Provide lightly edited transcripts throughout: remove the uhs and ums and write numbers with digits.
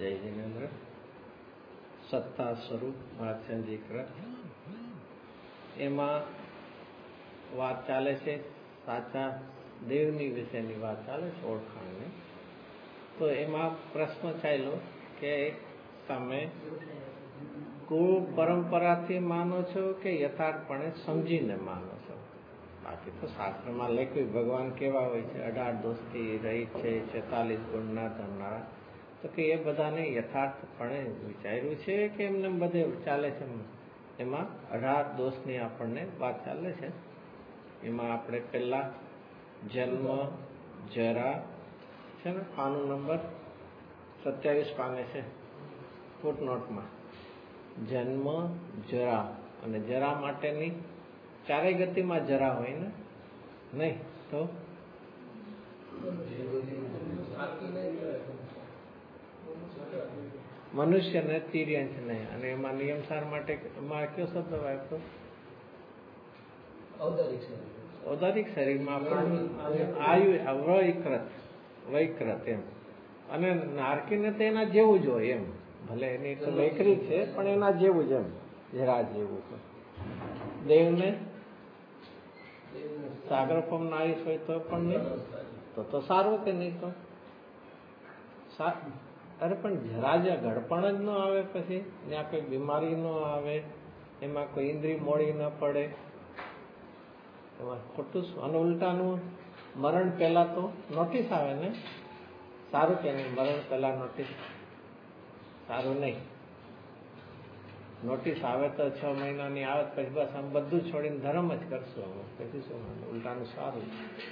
જય જિનેન્દ્ર. સત્તા સ્વરૂપ મહાત્મજીકૃત એમાં વાત ચાલે છે, સાચા દેવની વિશેની વાત ચાલે છે, ઓળખાણની. તો એમાં પ્રશ્ન ચાલ્યો કે તમે કુળ પરંપરાથી માનો છો કે યથાર્થપણે સમજીને માનો છો? બાકી તો શાસ્ત્રમાં લખ્યું ભગવાન કેવા હોય છે, 18 દોષથી રહિત છે, 46 ગુણના ધરનારા. તો કે એ બધાને યથાર્થપણે વિચાર્યું છે કે એમને બધે ચાલે છે? એમાં 18 દોષની આપણને વાત ચાલે છે. એમાં આપણે પહેલા જન્મ જરા છે ને, પાનું નંબર 27 પાને છે, ફૂટનોટમાં જન્મ જરા, અને જરા માટેની ચારેય ગતિમાં જરા હોય ને, નહીં તો મનુષ્ય ને તિર્યંશ નહીં. અને એમાં નિયમસાર માટે એમાં કયો શબ્દ વાપરો? ઔદારિક શરીરમાં પણ આયુ વૈકૃત એમ. અને નારકીને તો એના જેવું જ હોય એમ, ભલે એની તો વૈકૃત છે પણ એના જેવું જ એમ, જરા જેવું. તો દેવને સાગરપમ ના આયુષ હોય તો પણ નહીં, તો સારું કે નહીં? તો અરે પણ જરા જે ઘડપણ જ ન આવે, પછી ત્યાં કોઈ બીમારી ન આવે, એમાં કોઈ ઇન્દ્રિય મોડી ન પડે, એમાં ખોટું શું? અને ઉલટાનું મરણ પહેલા તો નોટિસ આવે ને, સારું કે નહીં? મરણ પહેલા નોટિસ સારું નહીં. નોટિસ આવે તો 6 મહિનાની આવે, પછી બસ આમ બધું છોડીને ધર્મ જ કરશું, પછી શું? ઉલટાનું સારું.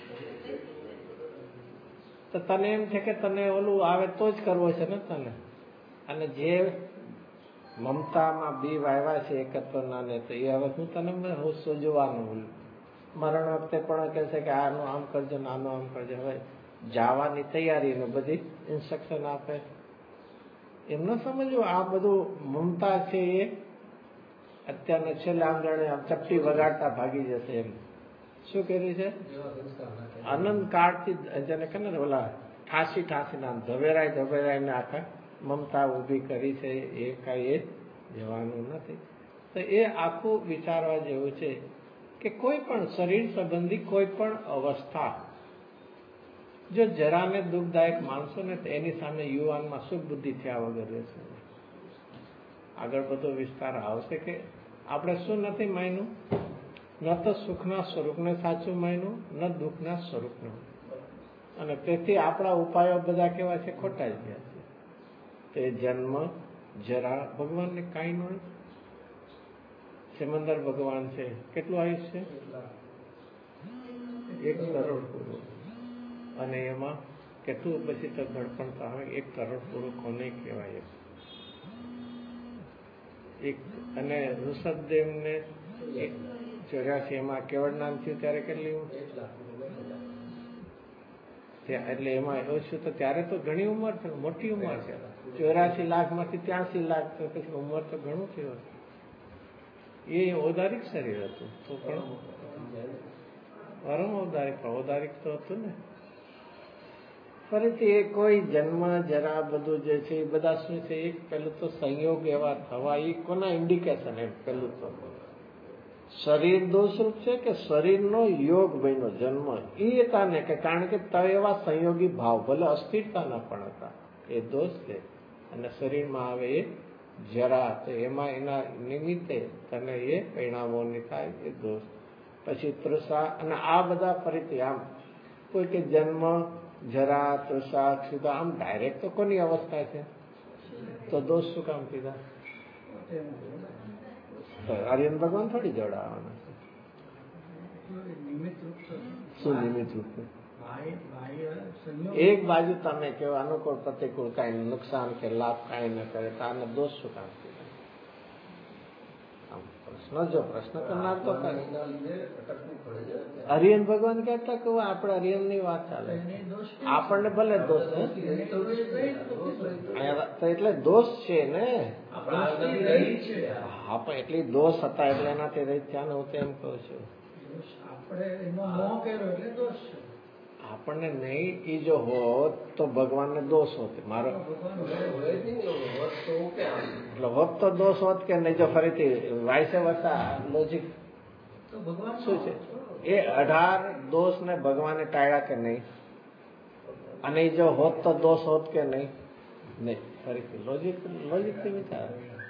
તો તને એમ છે કે તને ઓલું આવે તો જ કરવો છે ને તને. અને જે મમતામાં બી વાવ્યા છે એકત્વના ને, તો એ હવે હું તને હું સોજવાનું. મરણ વખતે પણ કહે છે કે આનું આમ કરજો ને આનું આમ કરજો. હવે જવાની તૈયારી ને બધી ઇન્સ્ટ્રક્શન આપે. એમ ન સમજવું આ બધું મમતા છે એ અત્યારના છેલ્લે આમ જાણે ચપટી વગાડતા ભાગી જશે એમ. શું કર્યું છે? અનંત કાળથી જેને કે ને ઓલા ઠાસી નામ ધવેરાય આખા મમતા ઉભી કરી છે, એ કાંઈ એ જવાનું નથી. તો એ આખું વિચારવા જેવું છે કે કોઈ પણ શરીર સંબંધી કોઈ પણ અવસ્થા જો જરાને દુઃખદાયક માનશો ને, તો એની સામે યુવાનમાં સુખ બુદ્ધિ થયા વગર રહેશે. આગળ બધો વિસ્તાર આવશે કે આપણે શું નથી માન્યું? ન તો સુખના સ્વરૂપને સાચું માન્યું, ન દુઃખના સ્વરૂપનું. અને તેથી આપણા ઉપાયો બધા કેવા છે? ખોટા જ ગયા છે. તે જન્મ જરા ભગવાનને કાંઈ ન હોય. સિમંદર ભગવાન છે, કેટલું આયુષ્ય છે? 1 કરોડ પૂરું. અને એમાં કેટલું પછી તો ઘડપણ તો આવે. 1 કરોડ પૂરું કોને કહેવાય? અને ઋષભદેવને 84 એમાં કેવળ નામ થયું ત્યારે કેટલી? એટલે એમાં ઓછું તો ત્યારે તો ઘણી ઉંમર છે, મોટી ઉંમર છે. 84 લાખમાંથી 83 લાખ, તો પછી ઉંમર તો ઘણું થયું. એ ઔદારિક શરીર હતું તો પણ પરમ ઔદારિક તો હતું ને. ફરીથી એ કોઈ જન્મ જરા બધું જે છે એ બધા શું છે? એક પેલું તો સંયોગ એવા થવા, એ કોના ઇન્ડિકેશન? એમ પેલું તો શરીર દોષરૂપ છે કે શરીરનો યોગ બન્યો જન્મ, એ તાને કે કારણ કે ત એવા સંયોગી ભાવ ભલે અસ્થિરતાના પણ હતા, એ દોષ છે. અને શરીરમાં આવે એ જરા, તો એમાં એના નિમિત્તે તને એ પરિણામોની થાય એ દોષ. પછી તૃષા, અને આ બધા ફરીથી આમ કોઈ કે જન્મ જરા તૃષા ક્ષુધા, આમ ડાયરેક્ટ તો કોની અવસ્થા છે? તો દોષ શું કામ કીધા? આર્યન ભગવાન થોડી જોડાવાના છે. શું નિમિત્ત રૂપ? એક બાજુ તમે કેવો અનુકૂળ પ્રતિકૂળ કાંઈ નુકસાન કે લાભ કાંઈ ન કરે, તો આને દોષ શું કામ કીધા? પ્રશ્ન કરનાર તો હરિયન ભગવાન કહેતા કે આપણે હરિયન ની વાત ચાલે, આપણને ભલે દોષ તો એટલે દોષ છે ને. હા પણ એટલી દોષ હતા એટલે એનાથી રહી થયા ને, હું તો એમ કહું છું. આપણને નહીં એ જો હોત તો ભગવાનને દોષ હોત. મારો એટલે હોત તો દોષ હોત કે નહીં? જો ફરીથી વાયસે વર્ષા લોજિક શું છે? એ 18 દોષ ને ભગવાને ટાળ્યા કે નહીં? અને જો હોત તો દોષ હોત કે નહીં? નહીં. ફરીથી લોજિક થી વિચાર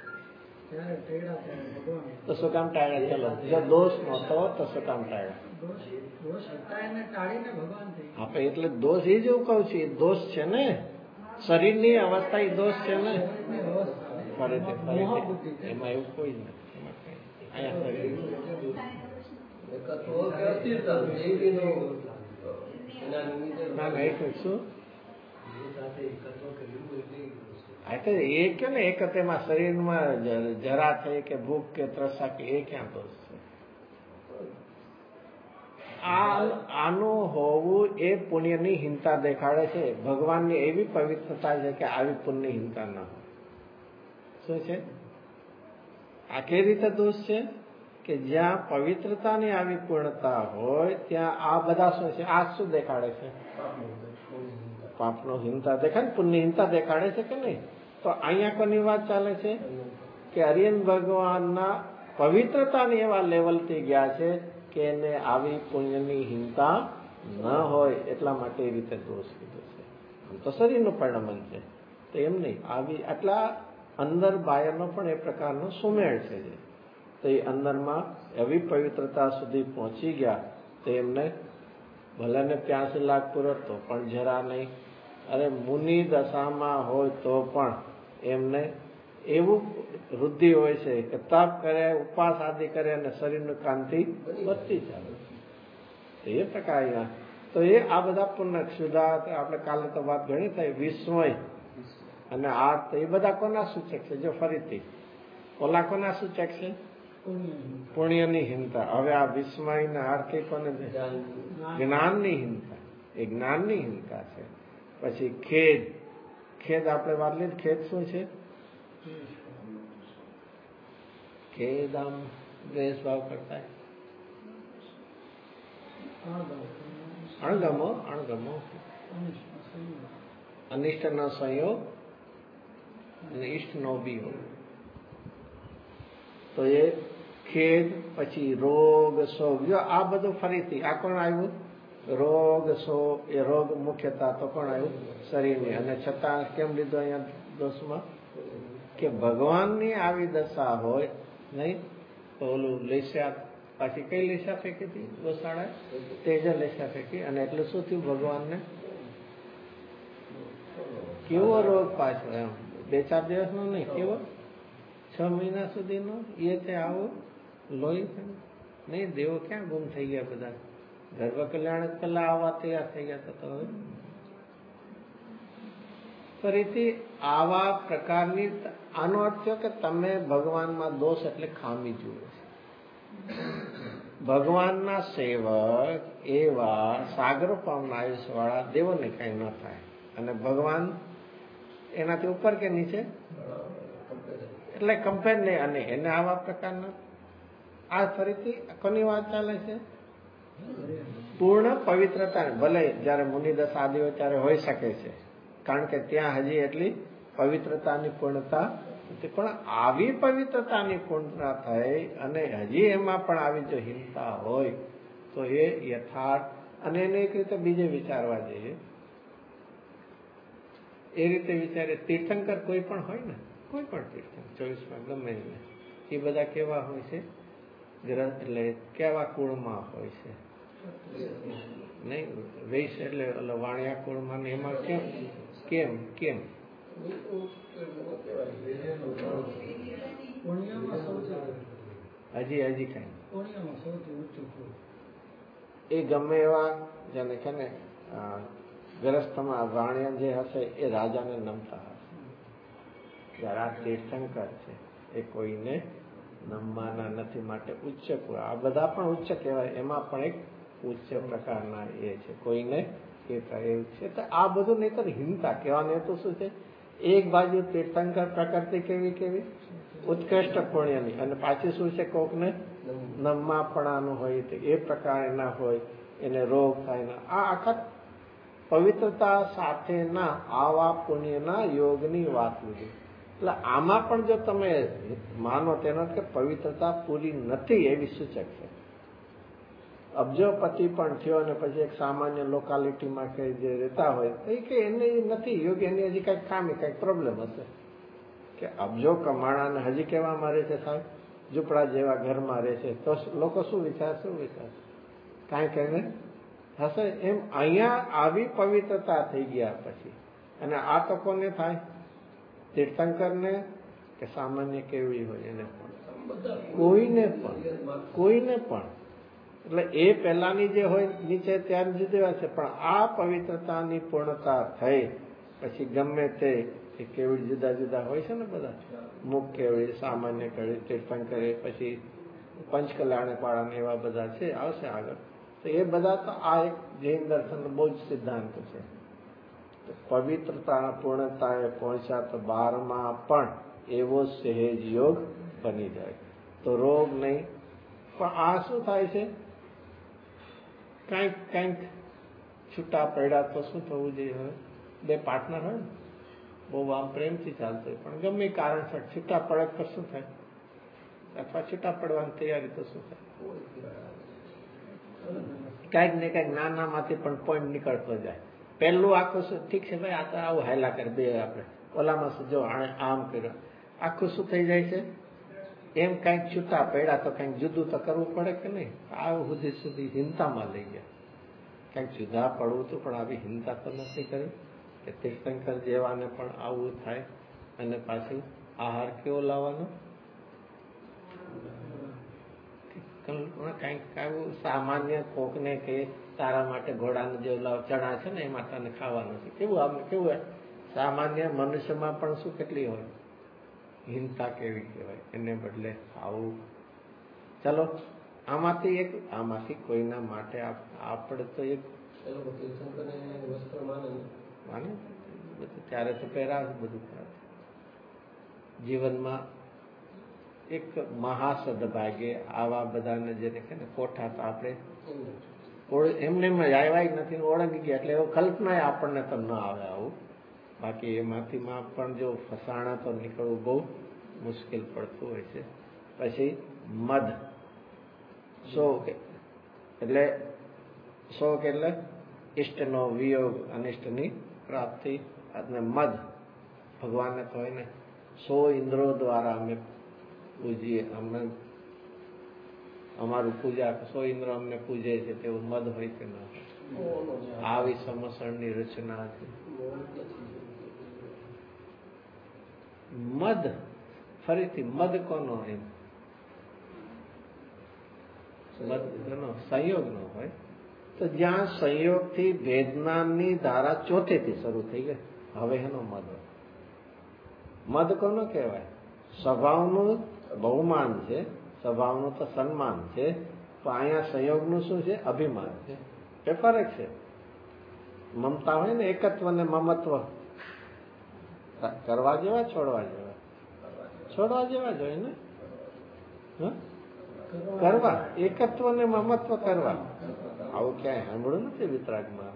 તો શું કામ ટાળ્યા? ચલો, જો દોષ નહોતો તો શું કામ ટાળ્યા? આપણે એટલે દોષ એ જ હું કઉ છું, દોષ છે ને શરીરની અવસ્થા, એ દોષ છે ને. ફરીથી એમાં એવું કોઈ નથી. અહીંયા શું એ કે ને એક તેમાં શરીરમાં જરા થઈ કે ભૂખ કે ત્રસા કે એ ક્યાં દોષ છે? આનું હોવું એ પુણ્યની હિંતા દેખાડે છે. ભગવાનની એવી પવિત્રતા છે કે આવી પુણ્યની હિંતા ન હોય. શું છે આ? કેવી રીતે દોષ છે કે જ્યાં પવિત્રતાની આવી પૂર્ણતા હોય ત્યાં આ બધા શું છે? આ શું દેખાડે છે? પાપનો હિંતા દેખાડે, પુણ્ય હિંતા દેખાડે છે કે નહીં? તો અહીંયા કોની વાત ચાલે છે કે અરિયન ભગવાનના પવિત્રતાની એવા લેવલથી ગયા છે કે એને આવી પુણ્યની હિંતા ન હોય એટલા માટે એ રીતે દોષ કીધો છે. આમ તો શરીરનું પરિણમન છે તો એમ નહીં, આવી આટલા અંદર બાહ્યનો પણ એ પ્રકારનો સુમેળ છે. તો એ અંદરમાં એવી પવિત્રતા સુધી પહોંચી ગયા તો એમને ભલે ને 85 લાખ પૂરો તો પણ જરા નહીં. અરે મુનિ દશામાં હોય તો પણ એમને એવું વૃદ્ધિ હોય છે કે તપ કરે, ઉપવાસ આદિ કરે અને શરીરનું કાંતિ વધતી ચાલે. એ પ્રકારના તો એ આ બધા પુણ્ય સુધા આપણે કાલે તો વાત ઘણી થઈ. વિસ્મય અને આ એ બધા કોના સૂચક છે? જો ફરીથી ઓલા કોના સૂચક છે? પુણ્યની હિંતા. હવે આ વિસ્મય ના અર્થ કોને? જ્ઞાનની હિંતા. એ જ્ઞાનની હિંતા છે. પછી ખેદ. ખેદ આપણે વાત લીધી. ખેદ શું છે? ખેદ આમ દ્વેષ ભાવ કરતા અણગમો અનિષ્ટ નો સંયોગ અને ઈષ્ટ નો વિયોગ. તો એ ખેદ. પછી રોગ શોક. જો આ બધું ફરીથી આ કોણ આવ્યું? રોગ શોક. એ રોગ મુખ્યતા તો કોણ આવ્યું? શરીરની. અને છતાં કેમ લીધો અહીંયા દોષમાં? કે ભગવાનની આવી દશા હોય નહીં તો ઓલું લેશા, પાછી કઈ લેશા ફેંકી હતી ગોશાળાએ? તેજ લેશા ફેંકી. અને એટલે શું થયું? ભગવાનને કેવો રોગ પાછો? એમ 2-4 દિવસનો નહીં, કેવો 6 મહિના સુધીનો એ તે આવો લોહી નહીં. દેવો ક્યાં ગુમ થઈ ગયા બધા? ગર્ભ કલ્યાણ પેલા આવવા તૈયાર થઈ ગયા. તો હવે ફરીથી આવા પ્રકારની આનો અર્થ છે કે તમે ભગવાનમાં દોષ એટલે ખામી જુઓ છો. ભગવાનના સેવક એવા સાગરો પામના આયુષ્ય વાળા દેવોને કઈ ન થાય. અને ભગવાન એનાથી ઉપર કે નીચે એટલે કમ્પેર નહીં. અને એને આવા પ્રકારના આ ફરીથી કોની વાત ચાલે છે? પૂર્ણ પવિત્રતા. ભલે જયારે મુનિદશા આદિ હોય ત્યારે હોઈ શકે છે, કારણ કે ત્યાં હજી એટલી પવિત્રતાની પૂર્ણતા નથી. પણ આવી પવિત્રતાની પૂર્ણતા થઈ અને હજી એમાં પણ આવી જો હિંસા હોય તો એ યથાર્થ. અને એને એક રીતે બીજે વિચારવા જઈએ, એ રીતે વિચારે. તીર્થંકર કોઈ પણ હોય ને, કોઈ પણ તીર્થંકર 24માં ગમે એને, એ બધા કેવા હોય છે? એટલે કેવા કુળમાં હોય છે? નહીં વૈશ્ય એટલે વાણિયા કુળમાં. એમાં કેમ કેમ કેમ હજી કઈ એ ગમે એવા જેને કે ને ગ્રસ્તમાં વાણિયા જે હશે એ રાજાને નમતા હશે. જયારે આ તીર્થંકર છે એ કોઈને નમવાના નથી, માટે ઉચ્ચ કુળ. આ બધા પણ ઉચ્ચ કહેવાય, એમાં પણ એક ઉચ્ચ પ્રકારના એ છે, કોઈને એ એવું છે. તો આ બધું નહીતર હિંસા કહેવાનું હેતુ શું છે? એક બાજુ તીર્થંકર પ્રકૃતિ કેવી ઉત્કૃષ્ટ પુણ્યની, અને પાછી શું છે? કોકને નમવાપણાનું હોય તો એ પ્રકારના હોય, એને રોગ થાય. આ આખા પવિત્રતા સાથેના આવા પુણ્યના યોગની વાત લીધી. એટલે આમાં પણ જો તમે માનો તેનો કે પવિત્રતા પૂરી નથી એવી સૂચક છે. અબજોપતિ પણ થયો અને પછી એક સામાન્ય લોકાલિટીમાં કે જે રહેતા હોય તો કે એને નથી યોગ્ય, એની હજી કઈક ખામી, કઈક પ્રોબ્લેમ હશે. કે અબજો કમાણા હજી કેવામાં રહે છે સાહેબ, ઝૂંપડા જેવા ઘરમાં રહે છે, તો લોકો શું વિચારશે? કાંઈક એને હશે. એમ અહીંયા આવી પવિત્રતા થઈ ગયા પછી, અને આ તો કોને થાય? તીર્થંકરને કે સામાન્ય કેવડી હોય એને પણ, કોઈને પણ. એટલે એ પહેલાની જે હોય નીચે ત્યાં જુદી વાત છે, પણ આ પવિત્રતાની પૂર્ણતા થઈ પછી ગમે તે કેવડી જુદા જુદા હોય છે ને બધા, મુખ કેવડી, સામાન્ય કેવડી, તીર્થંકરે, પછી પંચકલ્યાણક વાળાને એવા બધા છે, આવશે આગળ. તો એ બધા તો આ એક જૈન દર્શન બહુ જ સિદ્ધાંત છે. પવિત્રતાના પૂર્ણતાએ પહોંચ્યા તો 12માં પણ એવો સહેજ યોગ બની જાય તો રોગ નહીં. પણ આ શું થાય છે? કંઈક છૂટા પડ્યા તો શું થવું જોઈએ? હવે બે પાર્ટનર હોય ને, બહુ આમ પ્રેમથી ચાલતો હોય, પણ ગમે કારણસર છૂટા પડે તો શું થાય? અથવા છૂટા પડવાની તૈયારી તો શું થાય? કંઈક ને કંઈક નાનામાંથી પણ પોઈન્ટ નીકળતો જાય. પહેલું આખું શું ઠીક છે ભાઈ, આ તો આવું હાયલા કરે બે આપણે, ઓલામાં શું જો આમ કર્યો, આખું શું થઈ જાય છે? એમ કંઈક છૂટા પડ્યા તો કંઈક જુદું તો કરવું પડે કે નહીં? આવું સુધી હિંતામાં લઈ ગયા. કંઈક જુદા પડવું તો પણ આવી હિંતા તો નથી કરી કે તીર્થંકર જેવાને પણ આવું થાય. અને પાછું આહાર કેવો લાવવાનો? કંઈક આવું સામાન્ય કોકને કે તારા માટે ઘોડાનો જે ચણા છે ને એમાં તને ખાવાનું છે, કેવું સામાન્ય મનુષ્યમાં પણ શું કેટલી હોય હિંસા, કેવી કહેવાય. એને બદલે આવું. ચલો આમાંથી કોઈના માટે આપણે તો એક માને ત્યારે તો પહેરાવે બધું. જીવનમાં એક મહાસદભાગ્ય આવા બધાને જેને કે કોઠા તો આપણે એમને આવ્યા જ નથી, ઓળંગી ગયા એટલે એવો કલ્પના આપણને તો ન આવે આવું. બાકી એમાંથી પણ જો ફસાણા તો નીકળવું બહુ મુશ્કેલ પડતું હોય છે. પછી મદ, શોક એટલે ઈષ્ટનો વિયોગ, અનિષ્ટની પ્રાપ્તિ. અને મદ ભગવાનને તો હોય ને 100 ઇન્દ્રો દ્વારા અમે પૂજીએ, અમે અમારું પૂજા 100 ઇન્દ્ર અમને પૂજે છે, તેવું મદ હોય કે ના હોય? આવી સમસણની રચના છે. મદ, ફરીથી મદ કોનો? એમ મદ સંયોગ નો હોય તો જ્યાં સંયોગથી ભેદનાની ધારા ચોથેથી શરૂ થઈ ગઈ, હવે એનો મદ. મદ કોનો કહેવાય? સ્વભાવનું બહુમાન છે, સ્વભાવનું તો સન્માન છે, તો અહીંયા સંયોગનું શું છે? અભિમાન છે. એ ફરક છે. મમતા હોય ને, એકત્વ ને મમત્વ કરવા જેવા, છોડવા જેવા? છોડવા જેવા જ હોય ને. કરવા, એકત્વ ને મમત્વ કરવા. આવું ક્યાંય સાંભળ્યું નથી વિતરાગમાં.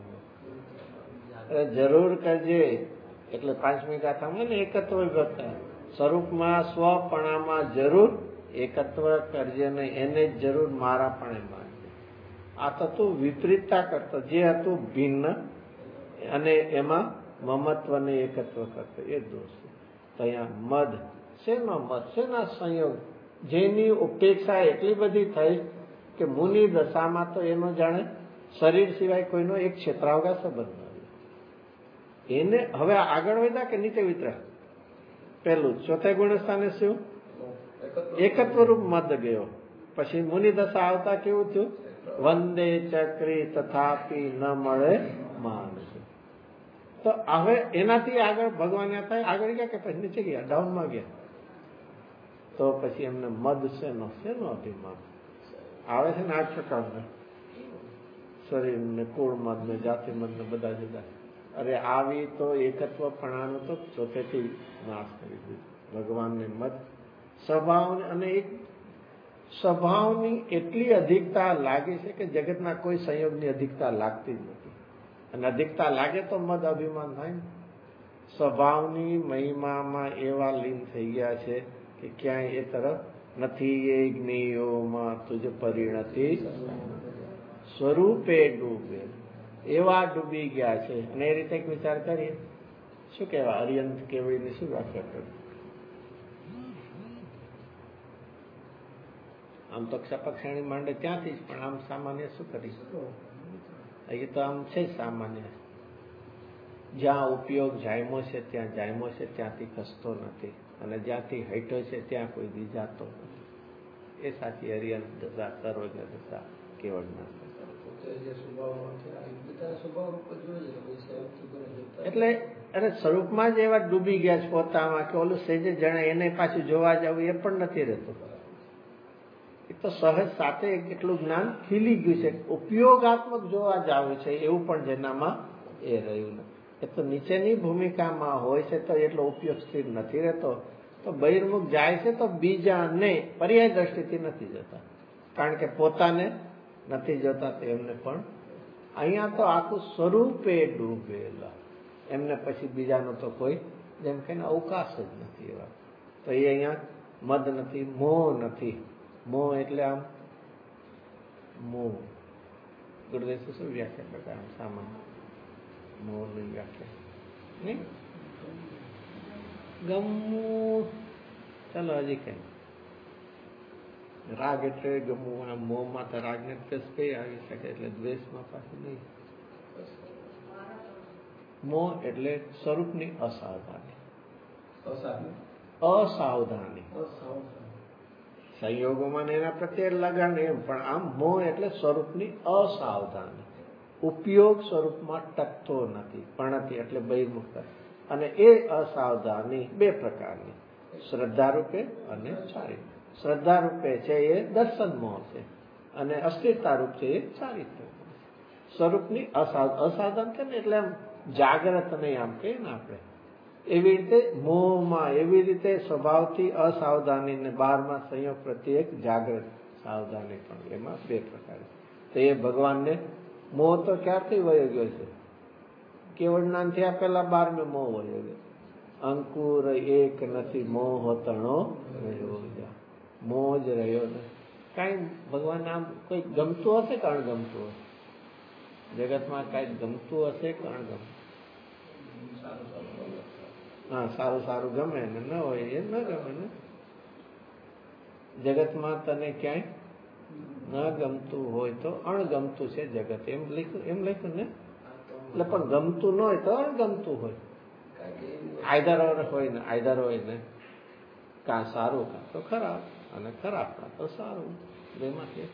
જરૂર કરજે એટલે 5મી ગાથામાં ને એકત્વ વિભક્ત સ્વરૂપમાં સ્વપણામાં જરૂર એકત્વ કરજે ને, એને જ જરૂર મારા પણ માનજે. આ તો તું વિપરીતતા કરતો, જે હતું ભિન્ન અને એમાં મમત્વ ને એકત્વ કરતો, એ દોષ. તો અહીંયા મદ શેનો? મદ શેના સંયોગ? જેની ઉપેક્ષા એટલી બધી થઈ કે મુનિ દશામાં તો એનો જાણે શરીર સિવાય કોઈનો એક ક્ષેત્રાવગા સંબંધ નથી. એને હવે આગળ વધ્યા કે નીચે વિતરા? પેલું ચોથે ગુણસ્થાને શું? એકત્વ રૂપ મદ ગયો. પછી મુનિ દશા આવતા કેવું થયું? વંદે ચક્રી તથાપી ન મળે માનસ. તો હવે એનાથી આગળ ભગવાન આગળ ગયા કે પછી નીચે ગયા, ડાઉનમાં ગયા? તો પછી એમને મદ શેનો અભિમાન આવે છે ને? 8 પ્રકારના શરીર ને, કુળ મદ ને, જાતિ મદ ને, બધા જુદા. અરે આવી તો એકત્વપણાનો તો ચોથેથી નાશ કરી દીધો ભગવાનને. મદ સ્વભાવ, અને એક સ્વભાવની એટલી અધિકતા લાગે છે કે જગતના કોઈ સંયોગની અધિકતા લાગતી જ નથી. અને અધિકતા લાગે તો મદ અભિમાન થાય ને. સ્વભાવની મહિમામાં એવા લીન થઈ ગયા છે કે ક્યાંય એ તરફ નથી. એ જ્ઞેયોમાં તુજ પરિણતિ સ્વરૂપે ડૂબે, એવા ડૂબી ગયા છે. અને એ રીતે એક વિચાર કરીએ, શું કહેવાય અર્યંત કેવડીની શું વ્યાખ્યા કરી? આમ તો ક્ષપક્ષણી માંડે ત્યાંથી જ, પણ આમ સામાન્ય શું કરીશ? એ તો આમ છે સામાન્ય. જ્યાં ઉપયોગ જાયમો છે ત્યાં જાયમો છે, ત્યાંથી ખસતો નથી. અને જ્યાંથી હટ્યો છે ત્યાં કોઈ દી જાતો નથી. એ સાચી અર્યંત દશા, સર્વજ્ઞ દશા કેવળના. એટલે અરે સ્વરૂપમાં જ એવા ડૂબી ગયા છે પોતામાં કે ઓલું સેજે જણે એને પાછું જોવા જવું એ પણ નથી રહેતું. એ તો સહજ સાથે એટલું જ્ઞાન ખીલી ગયું છે. ઉપયોગાત્મક જોવા જાવ છે એવું પણ જેનામાં એ રહ્યું નથી. એ તો નીચેની ભૂમિકામાં હોય છે તો એટલો ઉપયોગ સ્થિર નથી રહેતો. તો બહિર્મુખ જાય છે તો બીજાને પર્યાય દ્રષ્ટિથી નથી જોતા, કારણ કે પોતાને નથી જોતા. તો એમને પણ અહીંયા તો આખું સ્વરૂપે ડૂબેલા, એમને પછી બીજાનો તો કોઈ જેમ કે અવકાશ જ નથી એવા. તો એ અહીંયા મદ નથી, મોહ નથી. મોહ એટલે આમ મોહ, ગુરુદેવ શું વ્યાખ્યા કરતા આમ સામાન્ય મોહની વ્યાખ્યા નહીં? ગમવું, ચાલો હજી કઈ રાગ એટલે ગમવું. આ મોહમાં તો રાગ ને દ્વેષ કઈ આવી શકે, એટલે દ્વેષમાં પાછું નહીં. મોહ એટલે સ્વરૂપની અસાવધાની. અસાવધાની સંયોગોમાં એના પ્રત્યે લગાણ એમ, પણ આમ મોહ એટલે સ્વરૂપની અસાવધાની. ઉપયોગ સ્વરૂપમાં ટકતો નથી. પ્રણતિ એટલે બહિર્મુખતા. અને એ અસાવધાની બે પ્રકારની, શ્રદ્ધા રૂપે અને ચારિત્ર. શ્રદ્ધા રૂપે છે એ દર્શન મોહ છે, અને અસ્થિરતા રૂપ છે એ ચારિત્ર. સ્વરૂપની અસાવધાન છે ને, એટલે આમ જાગ્રત નહીં, આમ કહીએ ને આપણે એવી રીતે મોહમાં, એવી રીતે સ્વભાવથી અસાવધાની ને બહારમાં સંયોગ પ્રત્યેક જાગ્રત સાવધાની, પણ એમાં બે પ્રકાર. તો એ ભગવાનને મોહ તો ક્યારથી વયો ગયો છે? કેવળ જ્ઞાન થયા પહેલા 12મે મોહ વયો ગયો. અંકુર એક નથી મોહ તણો રહ્યો, મોહ જ રહ્યો ને કઈ. ભગવાન આમ કોઈ ગમતું હશે કે અણગમતું હશે? જગતમાં કઈ ગમતું હશે કે અણગમતું? હા, સારું સારું ગમે ને, ન હોય એ ન ગમે ને. જગતમાં તને ક્યાંય ન ગમતું હોય તો અણગમતું છે જગત, એમ લખ્યું ને. એટલે પણ ગમતું ન હોય તો અણગમતું હોય. આઈધર હોય ને, આઈધર હોય ને, કાં સારું કાં તો ખરાબ, અને ખરાબ કાં તો સારું. બેમાંથી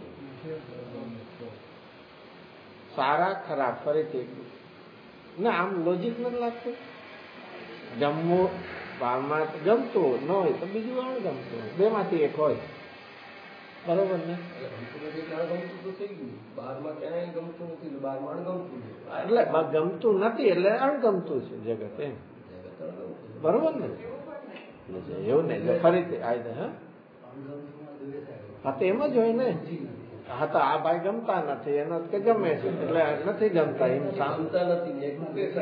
સારા ખરાબ ફરીથી ના, આમ લોજિક નથી લાગતું. ગમવું બારમાં ગમતું ન હોય તો બીજું અણગમતું હોય, બેમાંથી એક હોય. બરોબર ને? એટલે ગમતું નથી એટલે અણગમતું છે જગત, એમ. બરોબર ને? એવું નહીં ફરીથી આયદા. હા, તો એમ જ હોય ને. હા, તો આ ભાઈ ગમતા નથી, એનો કે ગમે છે એટલે નથી ગમતા, એમ સામતા નથી.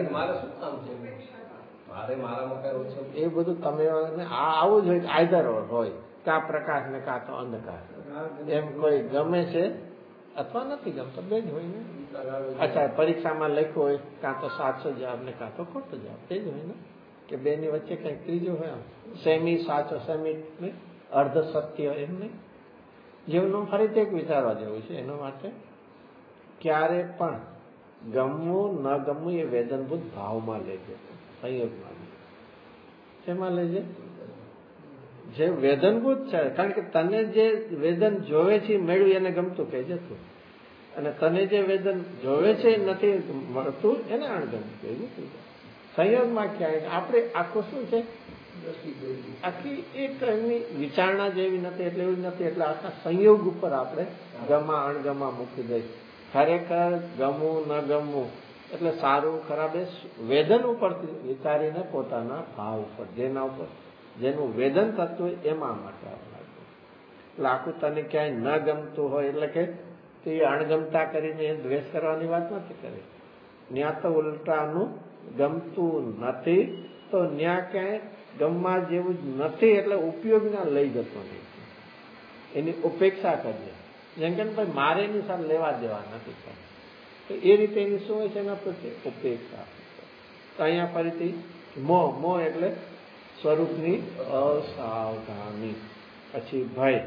એ બધું તમે આવું જ હોય. આઈધર હોય, કા પ્રકાશ ને કા તો અંધકાર, એમ કોઈ ગમે છે અથવા નથી ગમતો, બે જ હોય ને. અચ્છા, પરીક્ષામાં લખ્યું હોય કાં તો સાચો જવાબ ને કાં તો ખોટો જવાબ, એ જ હોય ને. કે બે ની વચ્ચે કઈ ત્રીજું હોય, સેમી સાચો, સેમી અર્ધ સત્ય, એમ નહીં. જીવનનું ફરીથી એક વિચારવા જેવું છે. એના માટે ક્યારે પણ ગમવું ન ગમવું એ વેદનભૂત ભાવમાં લેજે, સંયોગમાં. શેમાં લેજે? જે વેદનભૂત છે. કારણ કે તને જે વેદન જોવે છે મેળવી એને ગમતું કહેજે તું, અને તને જે વેદન જોવે છે નથી મળતું એને અણગમતું, એવું થઈ જાય. સંયોગમાં ક્યાંય આપણે આખું શું છે, આખી એક એમની વિચારણા જેવી નથી, એટલે એવું નથી. એટલે આખા સંયોગ ઉપર આપણે ગમા અણગમા મૂકી દઈએ. ખરેખર ગમવું ન ગમવું એટલે સારું ખરાબ એ વેદન ઉપરથી વિચારીને પોતાના ભાવ ઉપર, જેના ઉપર જેનું વેદન થતું હોય એમાં માટે આપણે. એટલે આખું તને ક્યાંય ન ગમતું હોય એટલે કે એ અણગમતા કરીને દ્વેષ કરવાની વાત નથી કરી. ત્યાં તો ઉલટાનું ગમતું નથી, તો ત્યાં ક્યાંય ગમવા જેવું જ નથી, એટલે ઉપયોગના લઈ જતો નહીં, એની ઉપેક્ષા કરજે. જેમ કે ભાઈ મારે એની સાથે લેવા દેવા નથી, તો એ રીતે એની શું હોય છે એના પ્રત્યે ઉપેક્ષા. તો અહીંયા ફરીથી મોહ એટલે સ્વરૂપની અસાવધાની. પછી ભય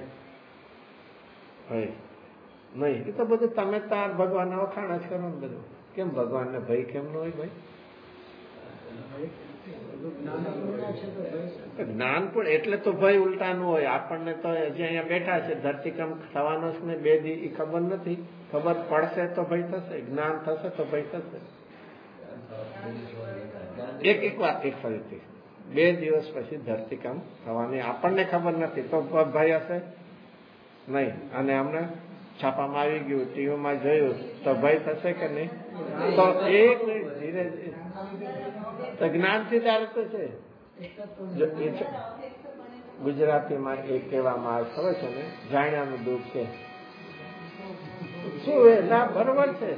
નહીં, એ તો બધું તમે તાર ભગવાન વખાણ જ કરો ને બધું. કેમ ભગવાનને ભય કેમ ન હોય? ભાઈ જ્ઞાન પણ એટલે તો ભય ઉલટાનું હોય. આપણને તો હજી અહીંયા બેઠા છે, ધરતીકંપ થવાનો છે ને 2 દી એ ખબર નથી, ખબર પડશે તો ભય થશે, જ્ઞાન થશે તો ભય થશે. એક વાત એક ફરીથી 2 દિવસ પછી ધરતીકંપ થવાની આપણને ખબર નથી, તો ભય હશે નહીં. અને અમને છાપામાં આવી ગયું, ટીવીમાં જોયું, તો ભય થશે કે નહીં? તો એક મિનિટ ધીરે તો જ્ઞાનથી ત્યારે તો છે. ગુજરાતીમાં એક કહેવામાં આવે ખબર છે ને, જાણ્યાનું દુઃખ છે. શું ના બરોબર છે,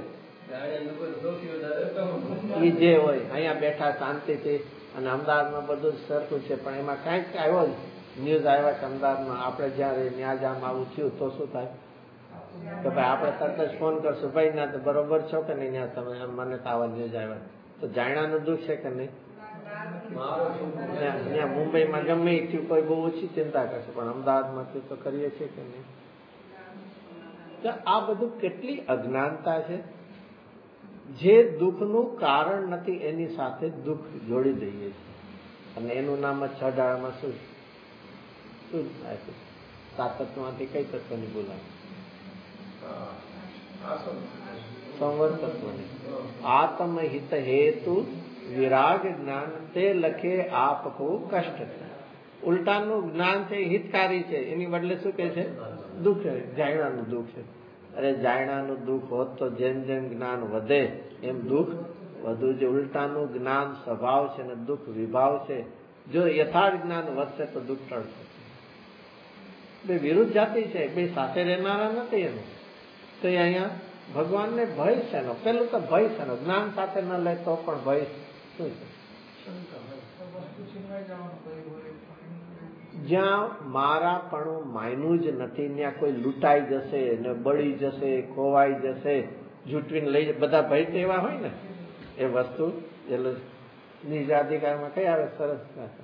એ જે હોય અહીંયા બેઠા શાંતિથી, અને અમદાવાદમાં બધું જ સરખું છે, પણ એમાં કાંઈક આવ્યો ન્યૂઝ આવ્યા કે અમદાવાદમાં આપણે જયારે ત્યાં જામ આવું થયું તો શું થાય? તો ભાઈ આપણે તરત જ ફોન કરશું, ભાઈ ના તો બરોબર છો કે નહીં, ત્યાં તમે મને તો આવા ન્યૂઝ આવ્યા. તો જાણ્યાનું દુઃખ છે કે નહીં? ત્યાં મુંબઈમાં ગમે એ થયું કોઈ બહુ ઓછી ચિંતા કરશે, પણ અમદાવાદમાં તો કરીએ છીએ કે નહીં? તો આ બધું કેટલી અજ્ઞાનતા છે. જે દુઃખનું કારણ નથી એની સાથે દુઃખ જોડી દઈએ છીએ, અને એનું નામ જ 6 દાડામાં શું થાય છે? 7 તત્વમાંથી કઈ તત્વની બોલાય? સંવર તત્વની. આત્મહિત હેતુ વિરાગ જ્ઞાન તે લખે આપ કો કષ્ટ. ઉલટાનું જ્ઞાન છે, હિતકારી છે, એની બદલે શું કે છે? દુઃખ છે, જાણ્યાનું દુઃખ છે. અરે જાણ્યાનું દુઃખ હોત તો જેમ જેમ જ્ઞાન વધે એમ દુઃખ વધુ. જે ઉલટાનું જ્ઞાન સ્વભાવ છે ને દુઃખ વિભાવ છે. જો યથાર્થ જ્ઞાન વધશે તો દુઃખ ટળશે. બે વિરુદ્ધ જાતિ છે, બે સાથે રહેનારા નથી એનું. તો અહીંયા ભગવાનને ભય છે નો, પેલું તો ભય છે નો. જ્ઞાન સાથે ન લે તો પણ ભય શું છે? જ્યાં મારાપણું માયનું જ નથી, ત્યાં કોઈ લૂંટાઈ જશે ને બળી જશે, ખોવાઈ જશે, જૂટવીને લઈ બધા ભય તો એવા હોય ને. એ વસ્તુ એટલે નિજાધિકારમાં કઈ આવે? સરસ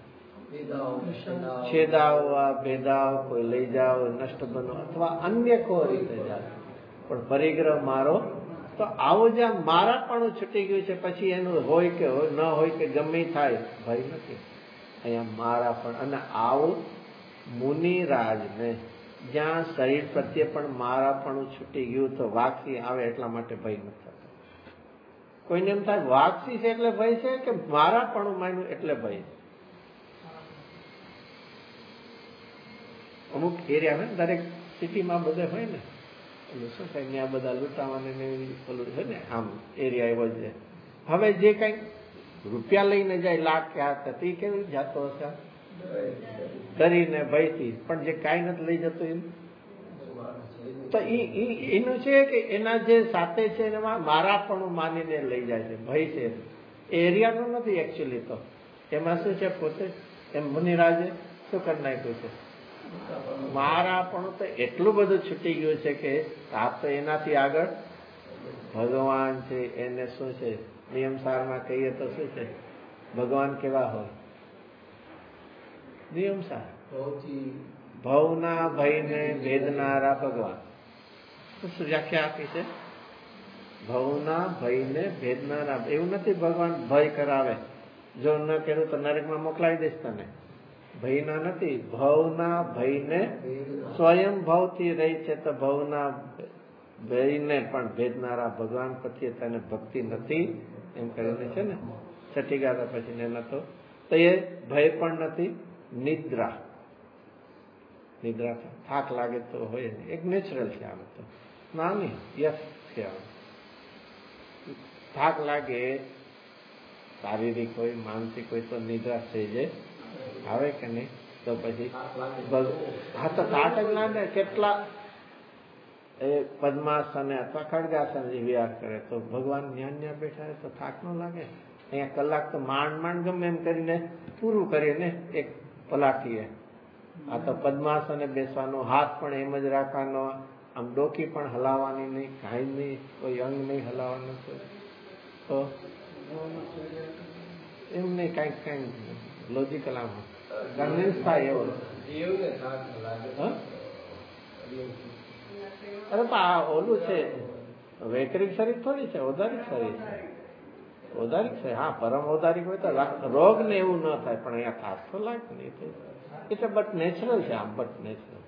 છેદાવ, ભેદાવ, કોઈ લઈ જાઓ, નષ્ટ બનો, અથવા અન્ય કોઈ રીતે જાઓ, પણ પરિગ્રહ મારો. તો આવો જ્યાં મારાપણું છૂટી ગયું છે, પછી એનું હોય કે ન હોય કે ગમે થાય, ભય નથી અહીંયા મારાપણ. અને આવું મુનિરાજને જ્યાં શરીર પ્રત્યે પણ મારાપણું છૂટી ગયું, તો વાક્ષી આવે એટલા માટે ભય નથી થતો. કોઈને એમ થાય વાક્ષી છે એટલે ભય છે કે મારાપણું માન્યું એટલે ભય. અમુક એરિયા હોય ને, દરેક સિટીમાં બધે હોય ને, એટલે શું થાય ત્યાં બધા લૂંટાવાને પેલું છે ને, આમ એરિયા એવો છે. હવે જે કઈ રૂપિયા લઈને જાય લાખ કે હાથ, એ કેવી જાતો હશે? ડરીને ભયથી. પણ જે કાંઈ નથી લઈ જતું એમ તો એનું છે કે એના જે સાથે છે એમાં મારાપણું માનીને લઈ જાય છે. ભય છે એ એરિયાનું નથી એકચ્યુઅલી. તો એમાં શું છે? પોતે એમ મુનિરાજે શું કરી નાખ્યું છે? મારાપણું તો એટલું બધું છૂટી ગયું છે કે આ તો એનાથી આગળ ભગવાન છે. એને શું છે? નિયમસારમાં કહીએ તો શું છે? ભગવાન કેવા હોય? નિયમસાર. ભવના ભયને ભેદનારા ભગવાન. શું વ્યાખ્યા આપી છે? ભવના ભયને ભેદનારા. એવું નથી ભગવાન ભય કરાવે, જો ન કર્યું તો નરકમાં મોકલાવી દઈશ તને. ભયના નથી, ભવના ભયને સ્વયં ભવથી રહી છે, તો ભવના ભયને પણ ભેદનારા ભગવાન પ્રત્યે તને ભક્તિ નથી એમ કરીને છે ને 6ઠી ગાથા પછી એના તો એ ભય પણ નથી. નિદ્રા. નિદ્રા થાક લાગે તો હોય ને, એક નેચરલ છે. આમ તો નાની યસ છે. થાક લાગે શારીરિક હોય માનસિક હોય તો નિદ્રા થઈ જાય, આવે કે નહીં? તો પછી હા તો થાક જ ના દે. કેટલા એ પદ્માસને અથવા ખડગાસન જે વિહાર કરે તો ભગવાન ન્યા બેઠા તો થાક ન લાગે? અહીંયા કલાક તો માંડ ગમે એમ કરીને પૂરું કરીને એક પલાઠીએ. આ તો પદ્માસને બેસવાનો, હાથ પણ એમ જ રાખવાનો, આમ ડોકી પણ હલાવવાની નહીં, કાંઈ નહીં, કોઈ અંગ નહીં હલાવવાનું. તો એમ નહીં, કાંઈક લોજિકલ આમ કન્વિન્સ થાય એવો. અરે પણ આ ઓલું છે, વૈકરિક શરીર થોડી છે, ઔદારિક શરીર છે. ઔદારિક છે, હા, પરમ ઔદારિક હોય તો રોગ ને એવું ન થાય, પણ અહીંયા થાક તો લાગે નહીં. એટલે બટ નેચરલ છે, આમ બટ નેચરલ.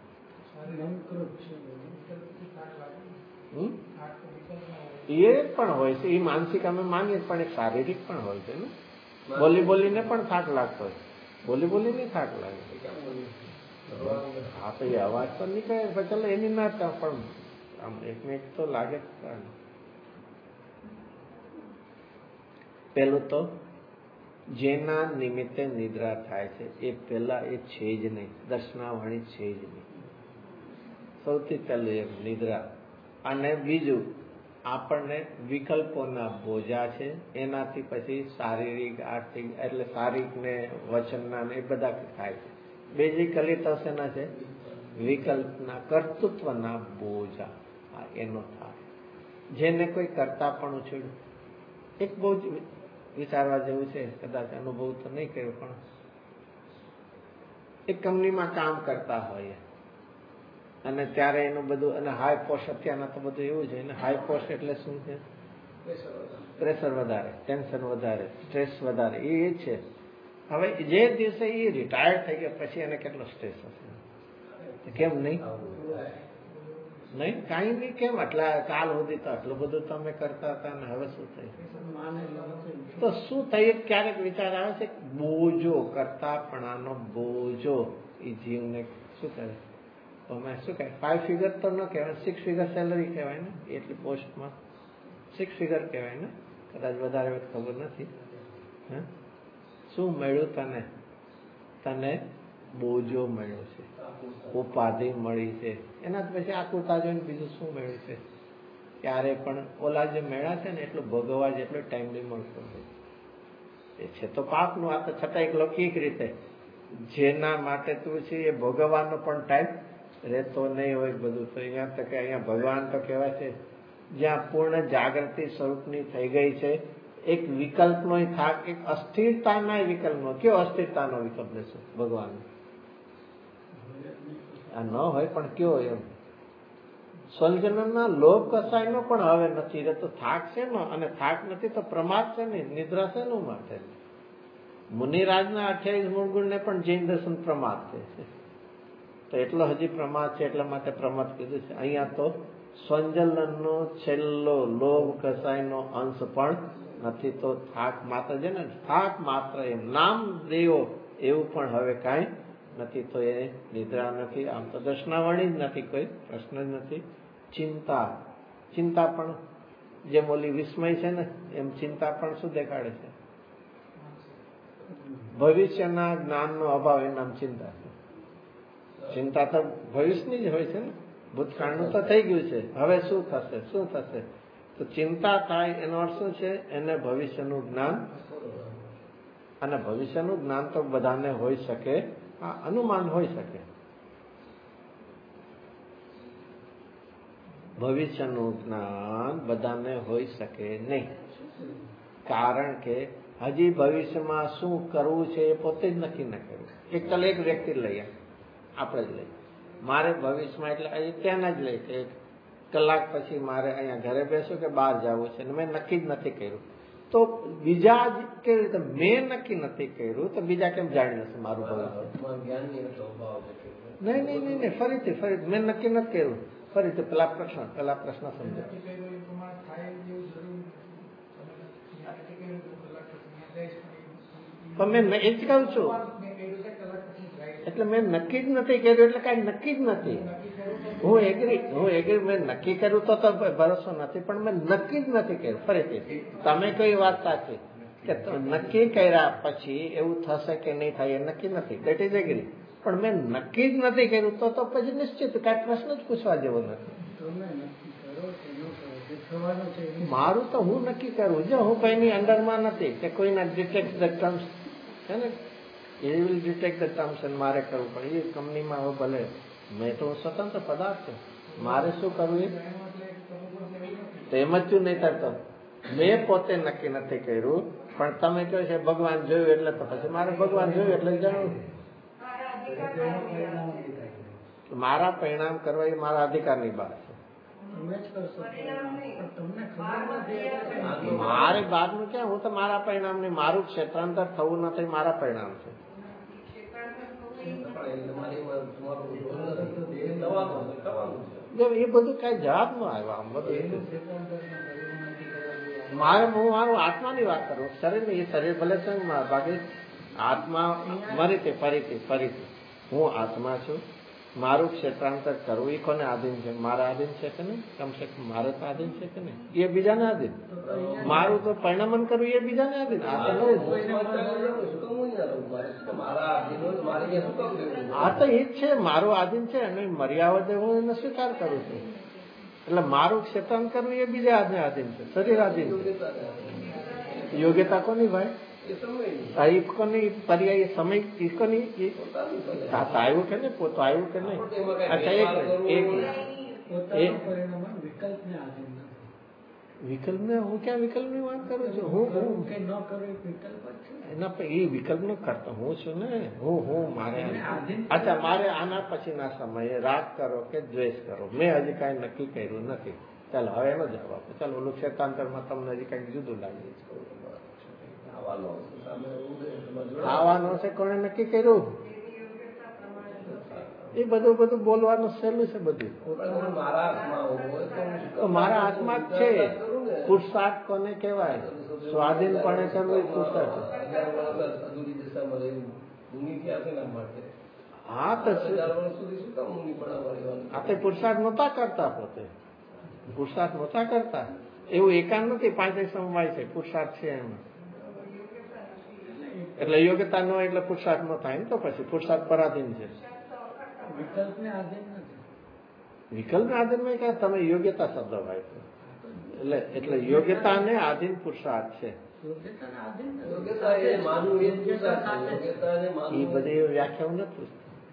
એ પણ હોય છે, એ માનસિક અમે માનીએ, પણ એક શારીરિક પણ હોય છે ને. બોલીને પણ થાક લાગતો હોય, બોલીને થાક લાગે. હા, તો એ અવાજ પણ નીકળે, ચાલો એની ના થાય, પણ આમ એક તો લાગે. પેલું તો જેના નિમિત્તે નિદ્રા થાય છે એ પેલા એ છે જ નહીં, દર્શનાવાણી છે જ નહીં. સૌથી પહેલું એમ નિદ્રા. અને બીજું આપણને વિકલ્પોના બોજા છે, એનાથી પછી શારીરિક, આર્થિક, એટલે શારીરિક ને વચનના એ બધા થાય છે. બેઝિકલી તો શેના છે? વિકલ્પના, કર્તૃત્વના બોજા. એનો થાય. જેને કોઈ કરતા પણ ઉછળ્યું, એક બહુ જ વિચારવા જેવું છે, કદાચ અનુભવ તો નહીં કર્યો, પણ એક કંપનીમાં કામ કરતા હોય અને ત્યારે એનું બધું, અને હાઈ પોસ્ટ, અત્યારના તો બધું એવું છે ને. હાઈ પોસ્ટ એટલે શું છે? પ્રેશર વધારે, ટેન્શન વધારે, સ્ટ્રેસ વધારે, એ છે. હવે જે દિવસે એ રિટાયર્ડ થઈ ગયા પછી એને કેટલો સ્ટ્રેસ હશે? કેમ નહીં? નહીં, કાંઈ નહીં. કેમ? આટલા કાલ સુધી તો આટલું બધું તમે કરતા હતા ને હવે શું થયું? તો શું થયું? ક્યારેક વિચાર આવે છે, બોજો, કરતાપણાનો બોજો એ જીવને શું કરે? અમે શું કહે, 5 ફિગર તો ન કહેવાય, 6 ફિગર સેલરી કહેવાય ને, એટલી પોસ્ટમાં 6 ફિગર કહેવાય ને, કદાચ વધારે ખબર નથી. હા, શું મળ્યું તને? બોજો મળ્યો છે, ઉપાધિ મળી છે. એના પછી આકૃતા જોઈને બીજું શું મળ્યું છે? ક્યારે પણ ઓલા જે મેળા છે ને એટલું ભોગવવા જેટલો ટાઈમ નહીં મળતો એ છે તો પાપનું. આ તો છતાં એક લૌકિક રીતે જેના માટે તું છે એ ભોગવવાનો પણ ટાઈમ રહેતો નહીં હોય બધું. તો અહીંયા તો કે અહીંયા ભગવાન તો કહેવાય છે જ્યાં પૂર્ણ જાગૃતિ સ્વરૂપની થઈ ગઈ છે. એક વિકલ્પનો થાક, એક અસ્થિરતાના વિકલ્પનો. કયો અસ્થિરતાનો વિકલ્પ લેશો? ભગવાન આ ન હોય પણ કયો? એમ સ્વજનના લોભ કસાયનો પણ હવે નથી રહેતો. થાક છે ને, અને થાક નથી તો પ્રમાદ છે ને, નિદ્રા છે નું માટે. મુનિરાજના 28 મૂળ ગુણને પણ જૈન દર્શન પ્રમાદ કહે છે. તો એટલો હજી પ્રમાદ છે, એટલા માટે પ્રમાદ કીધું છે. અહીંયા તો સ્વજનનો છેલ્લો લોભ કસાયનો અંશ પણ નથી. તો થાક માત્ર છે ને, થાક માત્ર એમ નામ દેવો એવું પણ હવે કાંઈ નથી. તો એ નિદ્રા નથી. આમ તો દર્શનાવણી જ નથી, કોઈ પ્રશ્ન જ નથી. ચિંતા પણ જેમ ઓલી વિસ્મય છે ને, એમ ચિંતા પણ શું દેખાડે છે? ભવિષ્યના જ્ઞાનનો અભાવ, એ નામ ચિંતા છે. ચિંતા તો ભવિષ્યની જ હોય છે ને, ભૂતકાળનું તો થઈ ગયું છે, હવે શું થશે? તો ચિંતા થાય એનો અર્થ શું છે? એને ભવિષ્યનું જ્ઞાન. અને ભવિષ્યનું જ્ઞાન તો બધાને હોઈ શકે, આ અનુમાન હોઈ શકે. ભવિષ્યનું જ્ઞાન બધાને હોઈ શકે નહીં, કારણ કે હજી ભવિષ્યમાં શું કરવું છે એ પોતે જ નક્કી ન કર્યું. એક વ્યક્તિ લઈએ, આપણે જ લઈએ. મારે ભવિષ્યમાં એટલે ત્યાંના જ લઈએ કે કલાક પછી મારે અહીંયા ઘરે બેસું કે બહાર જવું છે, મેં નક્કી જ નથી કર્યું. તો બીજા જ કેવી રીતે મેં નક્કી નથી કર્યું તો બીજા કેમ જાણી લેશે મારું ભવિષ્ય? નહીં, ફરીથી મેં નક્કી નથી કર્યું. ફરીથી પેલા પ્રશ્ન સમજો. પણ મેં એ જ કહું છું, એટલે મેં નક્કી જ નથી કર્યું એટલે કઈ નક્કી જ નથી. હું એગ્રી મેં નક્કી કર્યું તો ભરોસો નથી, પણ મેં નક્કી જ નથી કર્યું. ફરીથી તમે કઈ વાત સાચી કે નક્કી કર્યા પછી એવું થશે કે નહીં થાય એ નક્કી નથી, દેટ ઇઝ એગ્રી. પણ મેં નક્કી જ નથી કર્યું તો પછી નિશ્ચિત કઈ પ્રશ્ન જ પૂછવા જેવો નથી. મારું તો હું નક્કી કરું. જો હું કોઈની અંડરમાં નથી કે કોઈના ડિટેક્ટ ધ ટર્મ્સ છે ને, એ વિલ ડિટેક્ટ ધ ટર્મ્સ અને મારે કરવું પડે. એ કંપનીમાં હવે ભલે મેં તો સ્વતંત્ર પદાર્થ છું, મારે શું કરવું તો એમ જ છું. નહીં કરતો મેં પોતે નક્કી નથી કર્યું, પણ તમે કહો છે ભગવાન જોયું એટલે તો પછી મારે ભગવાન જોયું એટલે જાણવું. મારા પરિણામ કરવા એ મારા અધિકારની વાત છે. મારે બાદનું ક્યાં, હું તો મારા પરિણામ ની, મારું ક્ષેત્રાંતર થવું નથી મારા પરિણામ છે. એ બધું કઈ જવાબ નું આવ્યો. આમ બધું હું મારું આત્માની વાત કરું, શરીર ની. એ શરીર ભલે છે બાકી આત્મા મરી ફરીથી હું આત્મા છું. મારું ક્ષેત્રાંતર કરવું એ કોને આધીન છે? મારા આધીન છે કે નહીં? કમસે કમ મારે તો આધીન છે કે નહીં? એ બીજાને આધીન. મારું તો પરિણમન કરવું એ બીજાને આધીન. આ તો એ જ છે, મારું આધીન છે અને મર્યાદા હું એને સ્વીકાર કરું છું. એટલે મારું ક્ષેત્રાંતર કરવું એ બીજા આધીન છે, શરીર આધીન છે. યોગ્યતા કોની ભાઈ? કોની પર્યાય સમય કોની? આવ્યું કે નહીં? પોતો આવ્યું કે નહીં? વિકલ્પ ને હું ક્યાં વિકલ્પ ની વાત કરું છું? હું એના એ વિકલ્પ નો કરતો હું છું ને. હું મારે અચ્છા, મારે આના પછીના સમયે રાગ કરો કે દ્વેષ કરો, મેં હજી કઈ નક્કી કર્યું નથી. ચાલો હવે એનો જવાબ આપો. ચાલો ઓલું ક્ષેત્રાંતરમાં તમને હજી કઈક જુદું લાગે છે. આવવાનો છે કોને નક્કી કર્યું? એ બધું બોલવાનું સહેલું છે. બધું મારા હાથમાં જ છે. પુરુષાર્થ કોને કહેવાય? સ્વાધીનપણે કરવું એ પુરુષાર્થ. હા તો આપણે પુરુષાર્થ નહોતા કરતા, પોતે પુરુષાર્થ નહોતા કરતા. એવું એકાંત નથી, પાંચે સમવાય છે પુરુષાર્થ છે એમાં. એટલે યોગ્યતા ન હોય એટલે પુરુષાર્થ ન થાય ને, તો પછી પુરુષાર્થ પરાધીન છે. વિકલ્પને આધીન માં ક્યાં તમે યોગ્યતા શબ્દ વાપરો એટલે યોગ્યતાને આધીન પુરુષાર્થ છે. એ બધી વ્યાખ્યાઓ નથી.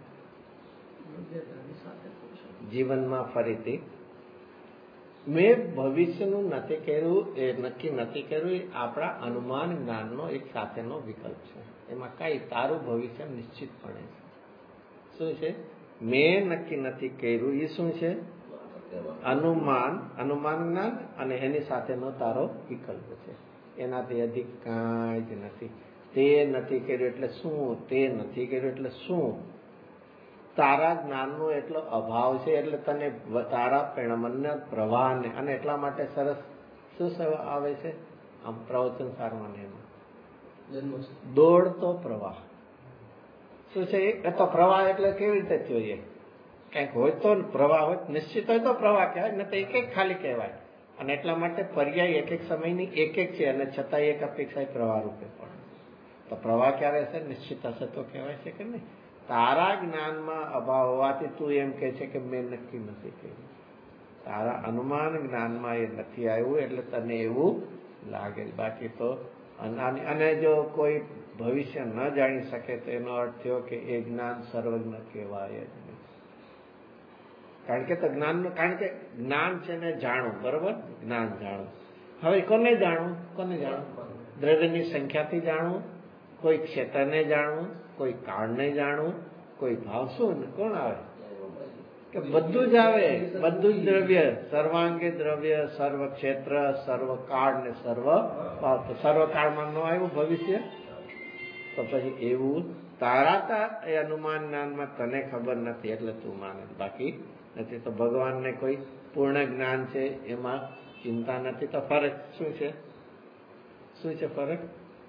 જીવનમાં ફરીથી મેં ભવિષ્યનું નથી કર્યું, એ નક્કી નથી કર્યું. એ આપણા અનુમાન જ્ઞાનનો એક સાથેનો વિકલ્પ છે. એમાં કઈ તારું ભવિષ્ય નિશ્ચિતપણે છે. શું છે? મેં નક્કી નથી કર્યું એ શું છે? અનુમાન જ્ઞાન અને એની સાથેનો તારો વિકલ્પ છે. એનાથી અધિક કાંઈ જ નથી. તે નથી કર્યું એટલે શું? તે નથી કર્યું એટલે શું? તારા જ્ઞાનનો એટલો અભાવ છે એટલે તને તારા પરિણમનના પ્રવાહને, અને એટલા માટે સરસ શું આવે છે આમ પ્રવચન સારમાં એમાં દોડતો પ્રવાહ. શું છે એ તો પ્રવાહ એટલે કેવી રીતે જોઈએ? કંઈક હોય તો પ્રવાહ હોય, નિશ્ચિત હોય તો પ્રવાહ કહેવાય, ને તો એક ખાલી કહેવાય. અને એટલા માટે પર્યાય એક સમયની એક છે, અને છતાં એક અપેક્ષા પ્રવાહ રૂપે પણ. તો પ્રવાહ ક્યારે હશે? નિશ્ચિત હશે તો કહેવાય છે કે નહીં? તારા જ્ઞાનમાં અભાવ હોવાથી તું એમ કે છે કે મેં નક્કી નથી કર્યું. તારા અનુમાન જ્ઞાનમાં એ નથી આવ્યું એટલે તને એવું લાગે. બાકી તો અને જો કોઈ ભવિષ્ય ન જાણી શકે તો એનો અર્થ થયો કે એ જ્ઞાન સર્વજ્ઞ કહેવાય જ નહીં. કારણ કે જ્ઞાન છે ને જાણવું, બરોબર? જ્ઞાન જાણવું. હવે કોને જાણવું? દ્રવ્યની સંખ્યાથી જાણવું, કોઈ ક્ષેત્રને જાણવું, કોઈ કાળને જાણવું, કોઈ ભાવ. શું કોણ આવે? કે બધું જ આવે. બધું જ દ્રવ્ય, સર્વાંગે દ્રવ્ય, સર્વ ક્ષેત્ર, સર્વ કાળ ને સર્વ ભાવ. સર્વ કાળમાં ન આવ્યું ભવિષ્ય તો પછી એવું તારા એ અનુમાન જ્ઞાનમાં તને ખબર નથી એટલે તું માને, બાકી નથી. તો ભગવાનને કોઈ પૂર્ણ જ્ઞાન છે એમાં ચિંતા નથી. તો ફરક શું છે? ફરક?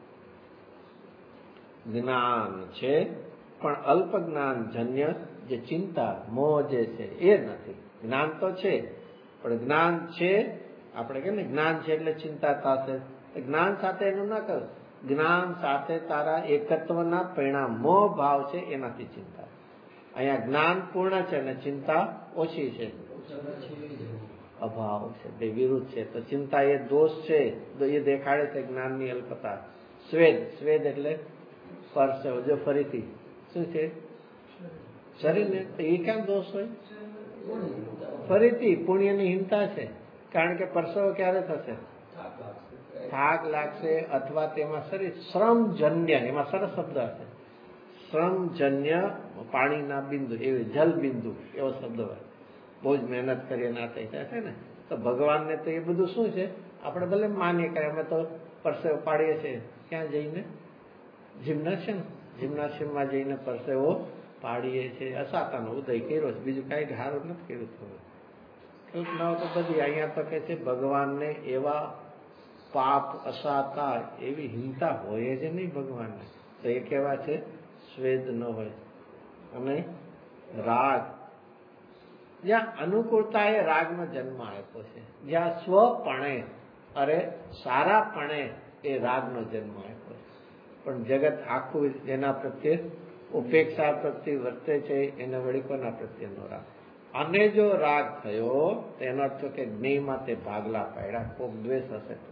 જ્ઞાન છે પણ અલ્પ જ્ઞાન જન્ય જે ચિંતા મોહ જે છે એ નથી. જ્ઞાન તો છે પણ જ્ઞાન છે, આપણે કે ને જ્ઞાન છે એટલે ચિંતા થશે. જ્ઞાન સાથે એનું ના કર. જ્ઞાન સાથે તારા એકત્વના પરિણામ મોહ ભાવ છે એનાથી ચિંતા. અહીંયા જ્ઞાન પૂર્ણ છે અને ચિંતા ઓછી છે. અભાવ છે, બે વિરુદ્ધ છે. તો ચિંતા એ દોષ છે, તો એ દેખાડે છે જ્ઞાનની અલ્પતા. સ્વેદ, સ્વેદ એટલે પરસેવો. જો ફરીથી શું છે? શરીરને. તો એ ક્યાં દોષ હોય? ફરીથી પુણ્યની હિંતા છે. કારણ કે પરસેવો ક્યારે થશે? થાક લાગશે અથવા તેમાં શરીર શ્રમજન્ય, એમાં સરસ શબ્દ હશે, શ્રમજન્ય પાણીના બિંદુ, એવી જલ બિંદુ એવો શબ્દ હોય. બહુ જ મહેનત કરીએ ના થઈ છે ને. તો ભગવાનને તો એ બધું શું છે? આપણે ભલે માનીએ કે અમે તો પરસેવો પાડીએ છીએ. ક્યાં જઈને? જિમ્નાશિયમમાં જઈને પરસેવો પાડીએ છીએ. અસાતાનો ઉદય કર્યો છે, બીજું કઈ સારું નથી કર્યું. કલ્પનાઓ તો બધી. અહીંયા તો કે છે ભગવાનને એવા પાપ, અસાતા, એવી હિંતા હોય જ નહીં ભગવાનને. તો એ કેવા છે? સ્વેદ ન હોય. અને રાગ, જ્યાં અનુકૂળતા એ રાગનો જન્મ આપ્યો છે. જ્યાં સ્વપણે, અરે સારાપણે એ રાગનો જન્મ આપ્યો છે. પણ જગત આખું જેના પ્રત્યે ઉપેક્ષા પ્રત્યે વર્તે છે, એને વળી કોના પ્રત્યેનો રાગ? અને જો રાગ થયો તેનો અર્થ કે જ્ઞેયમાં તે ભાગલા પાડ્યા. કોક દ્વેષ હશે તો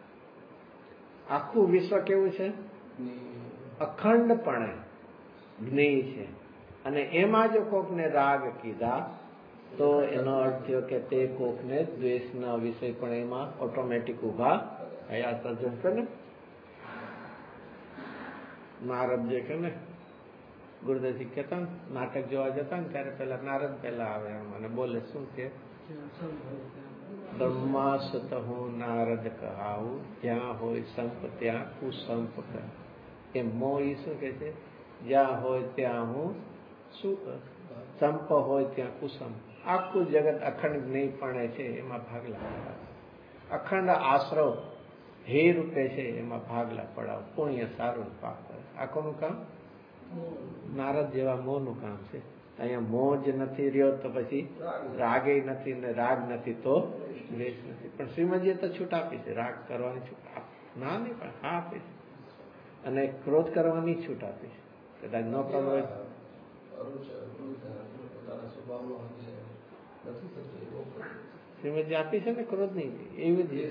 આખું વિશ્વ કેવું છે? અખંડપણે જ્ઞેય છે. અને એમાં જો કોકને રાગ કીધા તો એનો અર્થ થયો કે તે કોકને દ્વેષના વિષય પણ એમાં ઓટોમેટિક ઉભા થયા. સર્જન કે ને નારદ જે કે ને ગુરુદેવજી કહેતા ને, નાટક જોવા જતા ને ત્યારે પેલા નારદ પેલા આવે અને બોલે શું કે? બ્રહ્માસત હું નારદ કહાવું, જ્યાં હોય સંપ ત્યાં કુસંપ કહે. એ મોઈ શું કે છે? જ્યાં હોય ત્યાં હું શું, સંપ હોય ત્યાં કુસંપ. આખું જગત અખંડ જ્ઞેયપણે છે, એમાં ભાગલા. અખંડ આશ્રવ હે રૂપે છે, એમાં ભાગલા પડાવ. પુણ્ય સારું પાપ કરે. આખોનું કામ નારદ જેવા મોહનું કામ છે. અહીંયા મોહ જ નથી રહ્યો તો પછી રાગે નથી, ને રાગ નથી તો દ્વેષ નથી. પણ શ્રીમદજીએ તો છૂટ આપી છે. રાગ કરવાની છૂટ ના નહીં, પણ હા આપી છે. અને ક્રોધ કરવાની છૂટ આપી છે. કદાચ ન કરવો હોય શ્રીમદજી આપી છે ને ક્રોધ નહીં. એવી જ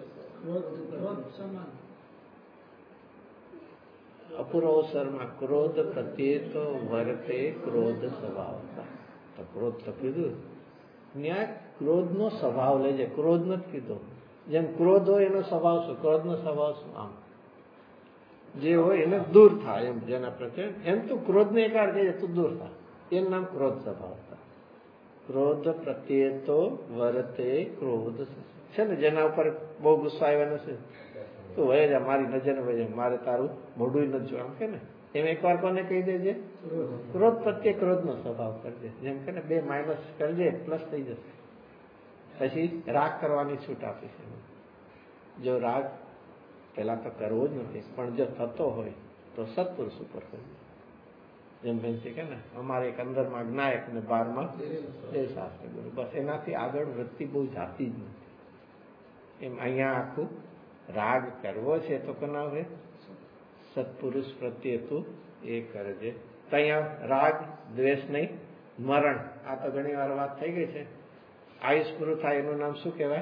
અપુરોસરમાં ક્રોધ પ્રત્યે તો વર્તે ક્રોધ સ્વભાવતા. તો ક્રોધ તો કીધું ન્યાય ક્રોધ નો સ્વભાવ લેજે. ક્રોધ નથી કીધો. જેમ ક્રોધ હોય એનો સ્વભાવ શું? ક્રોધ નો સ્વભાવ શું? આમ જે હોય એને દૂર થાય એમ. જેના પ્રત્યે એમ તું ક્રોધ ને એકવાર કહે તું દૂર થાય, એનું નામ ક્રોધ સ્વભાવ. ક્રોધ પ્રત્યે તો વર્તે ક્રોધ છે ને. જેના ઉપર બહુ ગુસ્સો આવ્યો નથી, તું વહે જા, મારી નજર વહે, મારે તારું મોઢું નથી જોવા, કે ને. એમ એકવાર કોને કહી દેજે? ક્રોધ પ્રત્યે ક્રોધ નો સ્વભાવ કરજે. જેમ કે ને 2 માઇનસ કરજે, પ્લસ થઈ જશે. પછી રાગ કરવાની છૂટ આપી છે. જો રાગ પેલા તો કરવો જ નથી, પણ જો થતો હોય તો સત્પુરુષ ઉપર કરજો. જેમ બેન છે કે ને અમારે એક 15માં જ્ઞાયક ને 12માં શાસ્ત્ર ગુરુ. બસ એનાથી આગળ વૃત્તિ બહુ જાતી જ નથી. એમ અહીંયા આખું રાગ કરવો છે તો કોના હવે? સત્પુરુષ પ્રત્યે તું એ કરજે. તો અહીંયા રાગ, દ્વેષ નહીં, મરણ. આ તો ઘણી વાર વાત થઈ ગઈ છે. આયુષ પૂરું થાય એનું નામ શું કહેવાય?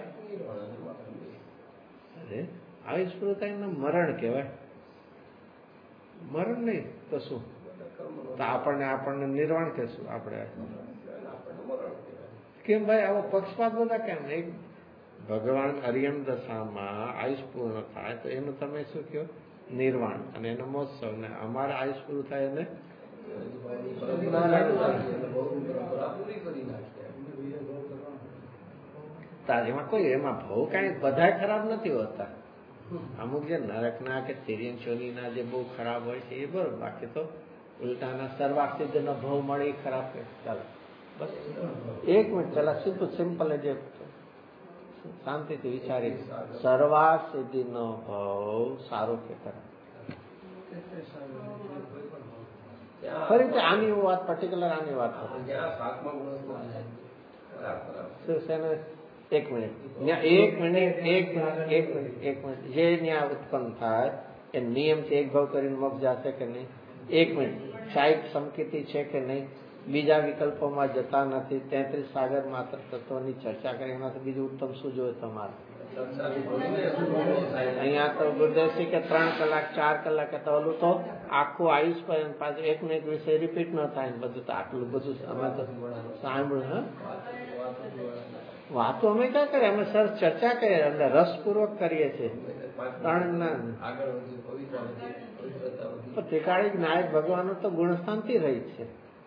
અરે આયુષ પૂરું થાય એનું મરણ કહેવાય. મરણ નહીં તો શું? તો આપણને નિર્વાણ કહેશું આપણે. કેમ ભાઈ આવો પક્ષપાત બધા કેમ? એક ભગવાન અરિયમ દશામાં આયુષ પૂર્ણ થાય તો એનું તમે શું કહો? નિર્વાણ. અને એનો મહોત્સવ. ને અમારે આયુષ પૂરું થાય એને એમાં કોઈ એમાં ભાવ કઈ બધા ખરાબ નથી હોતા. અમુક જે નરકના કે તિર્યન ચોલીના જે બહુ ખરાબ હોય છે એ બરોબર. બાકી તો ઉલટાના સર્વાસિદ્ધ નો ભાવ મળે એ ખરાબ છે. ચાલો બસ 1 મિનિટ પેલા સિમ્પલ જે શાંતિથી વિચારી, સર્વાસિદ્ધિ નો ભાવ સારો કે ખરાબ? ફરીથી આની વાત પર્ટિક્યુલર આની વાત કરો. 1 મિનિટ જે ન્યાય ઉત્પન્ન થાય એ નિયમ છે. એક ભાવ કરીને મોક્ષ જશે કે નહીં? 1 મિનિટ. સાહિબ સમકીતી છે કે નહીં? બીજા વિકલ્પોમાં જતા નથી, 33 સાગર માત્ર તત્વની ચર્ચા કરી, એમાંથી બીજું ઉત્તમ શું જોઈએ તમારે? અહીંયા તો ગુરુદેવસિંહ કે 3 કલાક 4 કલાક તો ઓલું તો આખું આયુષ પર પાછું એક ને એક વિષય રિપીટ ન થાય ને બધું તો આટલું બધું અમે તો સાંભળ્યું. વાતો અમે ક્યાં કરીએ, અમે સર ચર્ચા કરીએ, અંદર રસપૂર્વક કરીએ છીએ. તે કાળે નાયક ભગવાન તો ગુણસ્થાનથી રહી છે.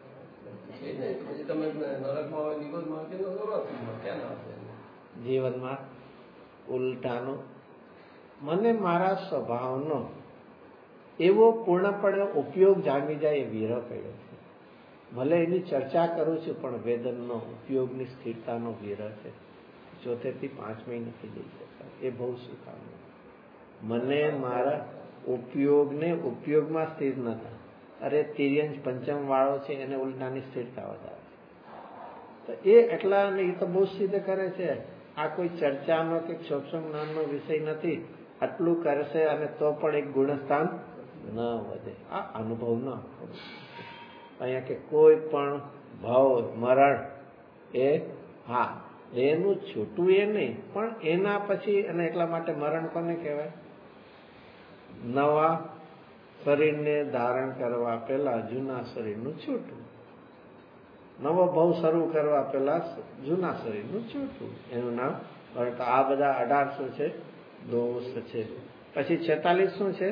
જીવનમાં ઉલટાનો મને મારા સ્વભાવનો એવો પૂર્ણપણે ઉપયોગ જામી જાય એ વિરહ પડ્યો છે. ભલે એની ચર્ચા કરું છું પણ વેદનનો ઉપયોગની સ્થિરતાનો વિરહ છે. 4 થી 5 નથી જઈ શકતા. એ બહુ સુખાનું. મને મારા ઉપયોગને ઉપયોગમાં સ્થિર ન થાય. અરે તિર્યંજ પંચમ વાળો છે એને ઉલટાની સ્થિરતા વધારે છે. તો એ એટલા એ તો બહુ સિદ્ધ કરે છે. આ કોઈ ચર્ચાનો કે સત્સંગ જ્ઞાનનો વિષય નથી. આટલું કરશે અને તો પણ એક ગુણસ્થાન ન વધે. આ અનુભવ ન અહીંયા કે કોઈ પણ ભાવ મરણ એ હા એનું છૂટું એ નહીં પણ એના પછી અને એટલા માટે મરણ કોને કહેવાય? નવા શરીરને ધારણ કરવા પહેલા જૂના શરીરનું છૂટું, નવો ભાવ શરૂ કરવા પહેલા જૂના શરીરનું છૂટું, એનું નામ. આ બધા 18 શું છે? દોષ છે. પછી 46 શું છે?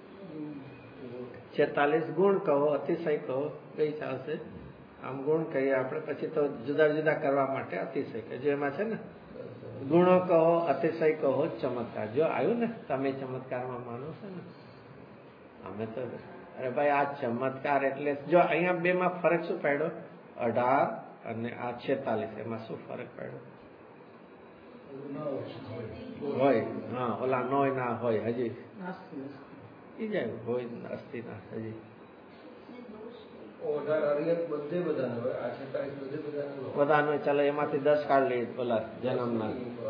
46 ગુણ કહો, અતિશય કહો, કઈ ચાલશે? આમ ગુણ કહીએ આપણે, પછી તો જુદા જુદા કરવા માટે અતિશય કહે. જો એમાં છે ને ગુણો કહો, અતિશય કહો, ચમત્કાર. જો આવ્યું ને, તમે ચમત્કારમાં માનો છો ને? અમે તો અરે ભાઈ આ ચમત્કાર એટલે જો અહીંયા 2 માં ફરક શું પાડ્યો? 18 અને આ 46 એમાં શું ફરક પાડ્યો? હોય હા, ઓલા નોય ના હોય હજી ઈ જાય હોય અસ્થિ ના હજી બધાનો. ચાલો એમાંથી 10 કાઢ લઈએ. ઓલા જન્મના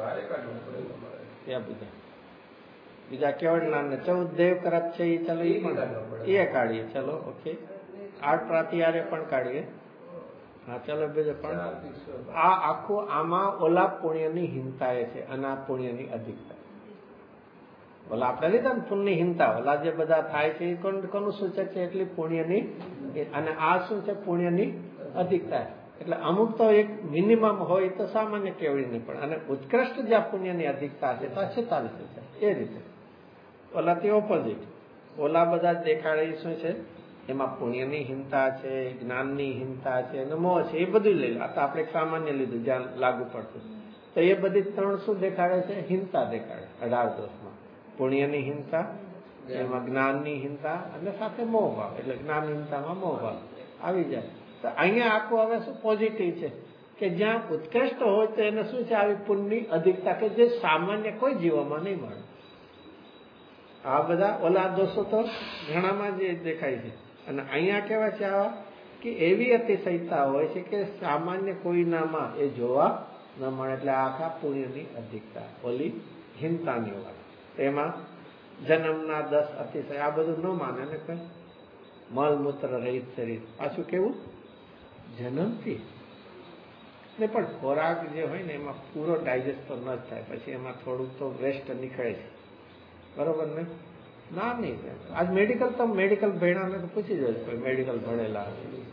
બીજા કેવડના ને 14 દેવ કરત છે એ ચાલો એ પણ એ કાઢીએ. ચલો ઓકે. 8 પ્રાતિહાર્ય પણ કાઢીએ. હા ચાલો બીજો પણ આ આખું આમાં ઓલા પુણ્યની હિંતા છે અને આ પુણ્યની અધિકતા. ઓલા આપણે લીધા ને પુણ્યની હિંતા, ઓલા જે બધા થાય છે એ કોનું સૂચક છે? એટલી પુણ્યની. અને આ શું છે? પુણ્યની અધિકતા. એટલે અમુક તો એક મિનિમમ હોય તો સામાન્ય કેવડી નહીં પણ, અને ઉત્કૃષ્ટ જ્યાં પુણ્યની અધિકતા છે તો 46 છે. એ રીતે ઓલાથી ઓપોઝિટ ઓલા બધા દેખાડે શું છે? એમાં પુણ્યની હિંતા છે, જ્ઞાનની હિંતા છે, અને મોહ છે. એ બધું લઈ લો. આ તો આપણે સામાન્ય લીધું જ્યાં લાગુ પડતું. તો એ બધી 3 શું દેખાડે છે? હિંતા દેખાડે 18 દોષમાં. પુણ્યની હિંસા, એમાં જ્ઞાનની હિંસા અને સાથે મોહભાવ. એટલે જ્ઞાન હિંસામાં મોહભાવ આવી જાય. તો અહીંયા આખું હવે શું પોઝિટિવ છે કે જ્યાં ઉત્કૃષ્ટ હોય તો એને શું છે? આવી પુણ્યની અધિકતા કે જે સામાન્ય કોઈ જીવોમાં નહીં મળે. આ બધા ઓલા દોષો તો ઘણામાં જ દેખાય છે. અને અહીંયા કેવા છે આવા કે એવી અતિશયતા હોય છે કે સામાન્ય કોઈનામાં એ જોવા ન મળે. એટલે આખા પુણ્યની અધિકતા ઓલી હિંસાની વાત. એમાં જન્મના 10 અતિશય આ બધું ન માને ને કઈ મળમૂત્ર રહિત શરીર. પાછું કેવું? જન્મથી ને પણ ખોરાક જે હોય ને એમાં પૂરો ડાયજેસ્ટ તો ન જ થાય. પછી એમાં થોડુંક તો વેસ્ટ નીકળે છે. બરોબર ને? ના નહીં. આજ મેડિકલ ભણ્યાને તો પૂછી જોઈશ. કોઈ મેડિકલ ભણેલા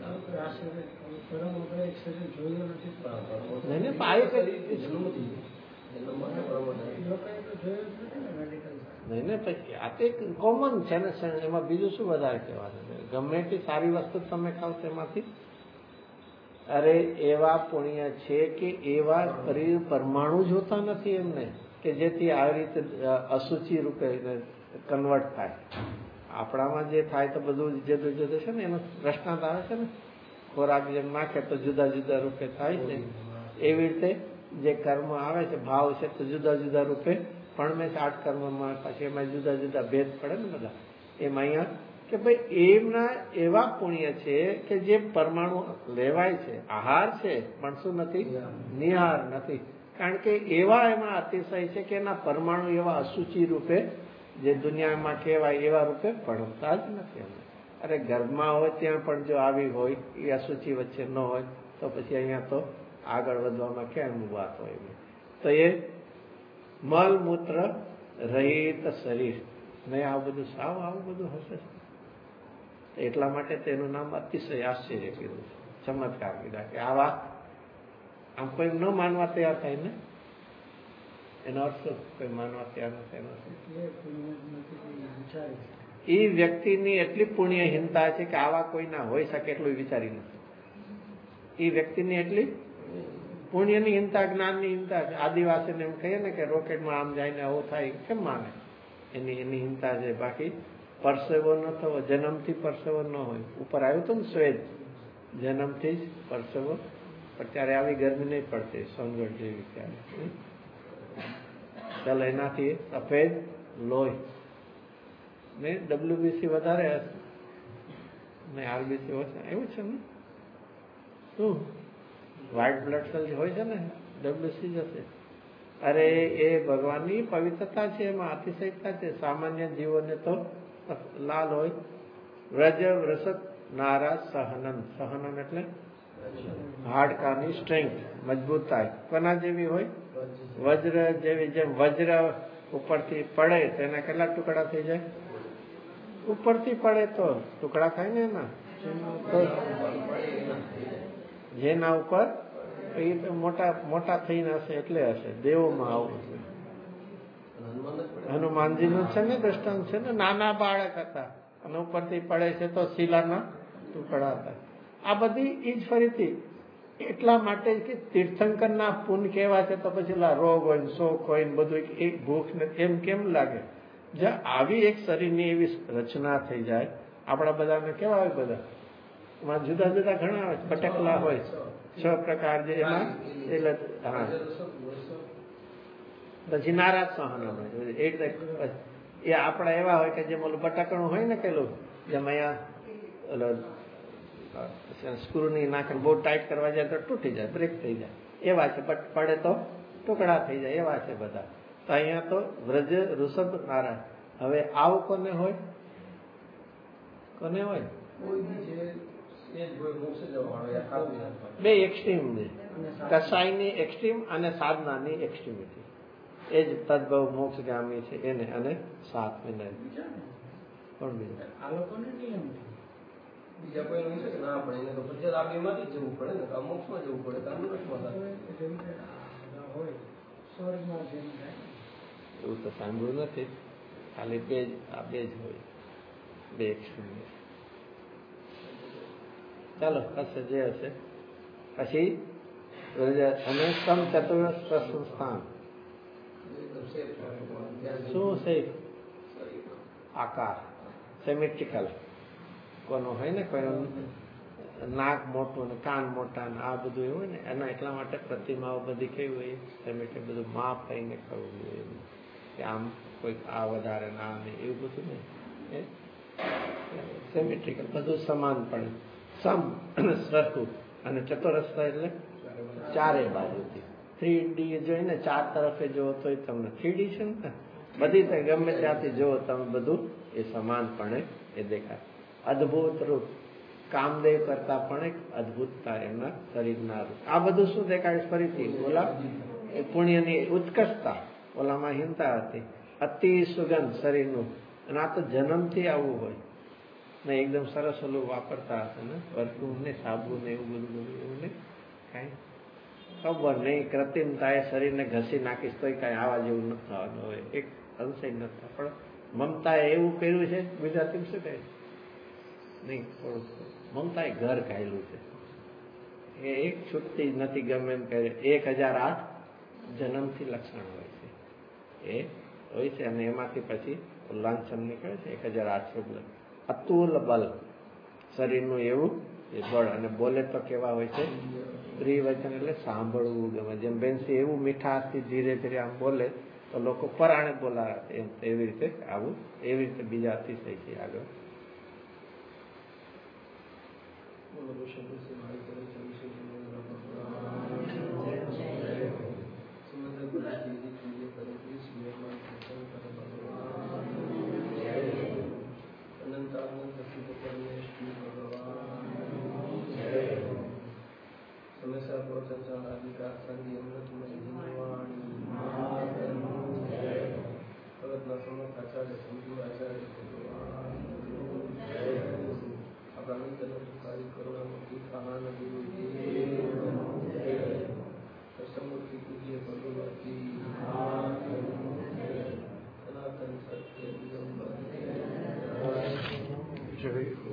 નહીં ને પછી આ તો એક કોમન છે ને. એમાં બીજું શું વધારે કહેવાનું છે? ગમે તે સારી વસ્તુ તમે ખાવ તેમાંથી અરે એવા પુણ્ય છે કે એવા પરમાણુ જોતા નથી એમને કે જેથી આવી રીતે અશુચિ રૂપે કન્વર્ટ થાય. આપણામાં જે થાય તો બધું જુદું જુદું છે ને. એનો દ્રષ્ટાંત આવે છે ને, ખોરાક જેમ નાખે તો જુદા જુદા રૂપે થાય છે. એવી રીતે જે કર્મ આવે છે, ભાવ છે તો જુદા જુદા રૂપે પણ મેં 8 કર્મમાં પછી એમાં જુદા જુદા ભેદ પડે ને બધા. એમાં અહીંયા કે ભાઈ એમના એવા પુણ્ય છે કે જે પરમાણુ લેવાય છે, આહાર છે પણ શું નથી? નિહાર નથી. કારણ કે એવા એમાં અતિશય છે કે એના પરમાણુ એવા અશુચિ રૂપે જે દુનિયામાં કહેવાય એવા રૂપે ભણતા જ નથી. અરે ઘરમાં હોય ત્યાં પણ જો આવી હોય એ અશુચિ વચ્ચે ન હોય તો પછી અહીંયા તો આગળ વધવામાં કેમ વાત હોય. તો એ મલમૂત્ર રહિત શરીર નહીં, આવું બધું સાવ આવું બધું હશે. એટલા માટે તેનું નામ અતિશય આશ્ચર્ય કીધું, ચમત્કાર કીધા કે આવા આમ કોઈ ન માનવા તૈયાર થાય ને, એનો અર્થ કોઈ માનવા તૈયાર નથી. એ વ્યક્તિની એટલી પુણ્યહીનતા છે કે આવા કોઈ ના હોઈ શકે એટલું વિચારી નથી. એ વ્યક્તિની એટલી પુણ્યની હિંતા, જ્ઞાનની હિંતા છે. આદિવાસીને એમ કહીએ ને કે રોકેટમાં આમ જાય ને આવું થાય, કેમ માને? એની હિંતા છે. બાકી પરસેવો ન થવો, જન્મથી પરસેવો ન હોય. ઉપર આવ્યું હતું ને શ્વેત, જન્મથી જ પરસેવો, પણ ત્યારે આવી ગરમી નહીં પડતી સોનગઢ જેવી ત્યારે. ચાલો એનાથી સફેદ લોહી ને ડબ્લ્યુબીસી વધારે હશે ને આરબીસી ઓછા, એવું છે ને? શું વ્હાઇટ બ્લડ સેલ હોય છે ને, ડબ્લ્યુસી જશે. અરે એ ભગવાનની પવિત્રતા છે, એમાં અતિશયતા છે. સામાન્ય જીવોને તો લાલ હોય. વ્રજ વૃષક નારા સહનન, સહનન એટલે હાડકાની સ્ટ્રેન્થ, મજબૂતાઈ કોના જેવી હોય? વજ્ર જેવી. જેમ વજ્ર ઉપરથી પડે તેના કેટલા ટુકડા થઈ જાય? ઉપરથી પડે તો ટુકડા થાય ને એના. જેના ઉપર એ તો મોટા થઈને હશે એટલે હશે. દેવોમાં આવું હશે. હનુમાનજીનું છે ને દ્રષ્ટાંત છે ને, નાના બાળક હતા અને ઉપરથી પડે છે તો શિલાના ટુકડા હતા. આ બધી એ જ ફરીથી એટલા માટે કે તીર્થંકરના પુન કેવા છે, તો પછી રોગ હોય, શોક હોય, બધું એક ભૂખ ને એમ કેમ લાગે? જો આવી એક શરીરની એવી રચના થઈ જાય, આપણા બધાને કેવા હોય? બધા એમાં જુદા જુદા ઘણા હોય, ભટકલા હોય, 6 પ્રકાર જે એમાં. એટલે હા, પછી નારાજ સહન એ આપણા એવા હોય કે જેમ ઓલું બટાકણું હોય ને, પેલું જેમ અહીંયા સ્ક્રૂની નાખે બહુ ટાઈટ કરવા જાય તો તૂટી જાય, બ્રેક થઈ જાય, એવા છે. બટ પડે તો ટુકડા થઈ જાય, એવા છે બધા. તો અહીંયા તો વ્રજ ઋષભ નારાજ. હવે આવું કોને હોય? કોને હોય? બે એક્સ્ટ્રીમ છે, કસાયની એક્સ્ટ્રીમ અને સાધનાની એક્સ્ટ્રીમિટી. એ જ તદભવ મોક્ષગામી છે એને, અને 7 મહિના. કોણ બીજું? આ લોકોને નિયમ બીજા કોઈ હોય છે ના પડે, તો પછી આ બેમાંથી જવું પડે ને, મોક્ષમાં જવું પડે, એવું તો સાંભળ્યું નથી. ખાલી બે જ, આ બે જ હોય, બે એક્સ્ટ્રીમ. ચાલો હશે જે હશે. પછી અને સમ ચતુર્થ સંસ્થાન. શું છે? આકાર સિમેટ્રિકલ કોનો હોય ને, કોઈ નાક મોટું ને કાન મોટા ને આ બધું એવું હોય ને, એના એટલા માટે પ્રતિમાઓ બધી કેવી હોય? સિમેટ્રિક, બધું માપ થઈને કરવું જોઈએ કે આમ કોઈ આ વધારે ના નહીં, એવું બધું નહીં. સિમેટ્રિકલ, બધું સમાનપણે. સમ સ્રષ્ટુ અને ચતુરસ્ર એટલે ચારે બાજુથી. 3D જોઈને 4 તરફે જુઓ તોય તમને 3D છે ને, બધી ગમે ત્યાંથી જુઓ તમે, બધું એ સમાનપણે એ દેખાય. અદભુત રૂપ, કામદેવ કરતા પણ એક અદભુતતા એમના શરીરના રૂપ. આ બધું શું દેખાય? ફરીથી ઓલા પુણ્યની ઉત્કર્ષતા, ઓલામાં હિંતા હતી. અતિ સુગંધ શરીરનું, અને આ તો જન્મથી આવવું હોય ને, એકદમ સરસ ઓલું વાપરતા હશે ને, પરફ્યુમ ને સાબુ ને એવું બધું એવું નહીં, કાંઈ ખબર નહીં. કૃત્રિમતા એ શરીરને ઘસી નાખીશ તોય કાંઈ આવા જેવું નથી થવાનું હોય, એક અંશે નથી. પણ મમતા એવું કર્યું છે, ગુજરાતી શું કહે નહીં, મમતા એ ઘર ખાયેલું છે. એ એક છૂટતી નથી, ગમે એમ કહે. 1008 જન્મથી લક્ષણ હોય છે, એ હોય છે. અને એમાંથી પછી લાંછન નીકળે છે. 1800 અતુલ બલ શરીરનું એવું એ બળ. અને બોલે તો કેવા હોય છે? ત્રિવચન એટલે સાંભળવું ગમે. જેમ બેનસી એવું મીઠાથી ધીરે ધીરે આમ બોલે તો લોકો પરાણે બોલા, એમ એવી રીતે આવું, એવી રીતે બીજા અતિશય છે. આગળ જનકારી કરુણામૂર્તિ સહાન ગુરુજી દશમૂર્તિ પૂજ્ય ભગવતી સનાતન સત્ય દિગંબર જય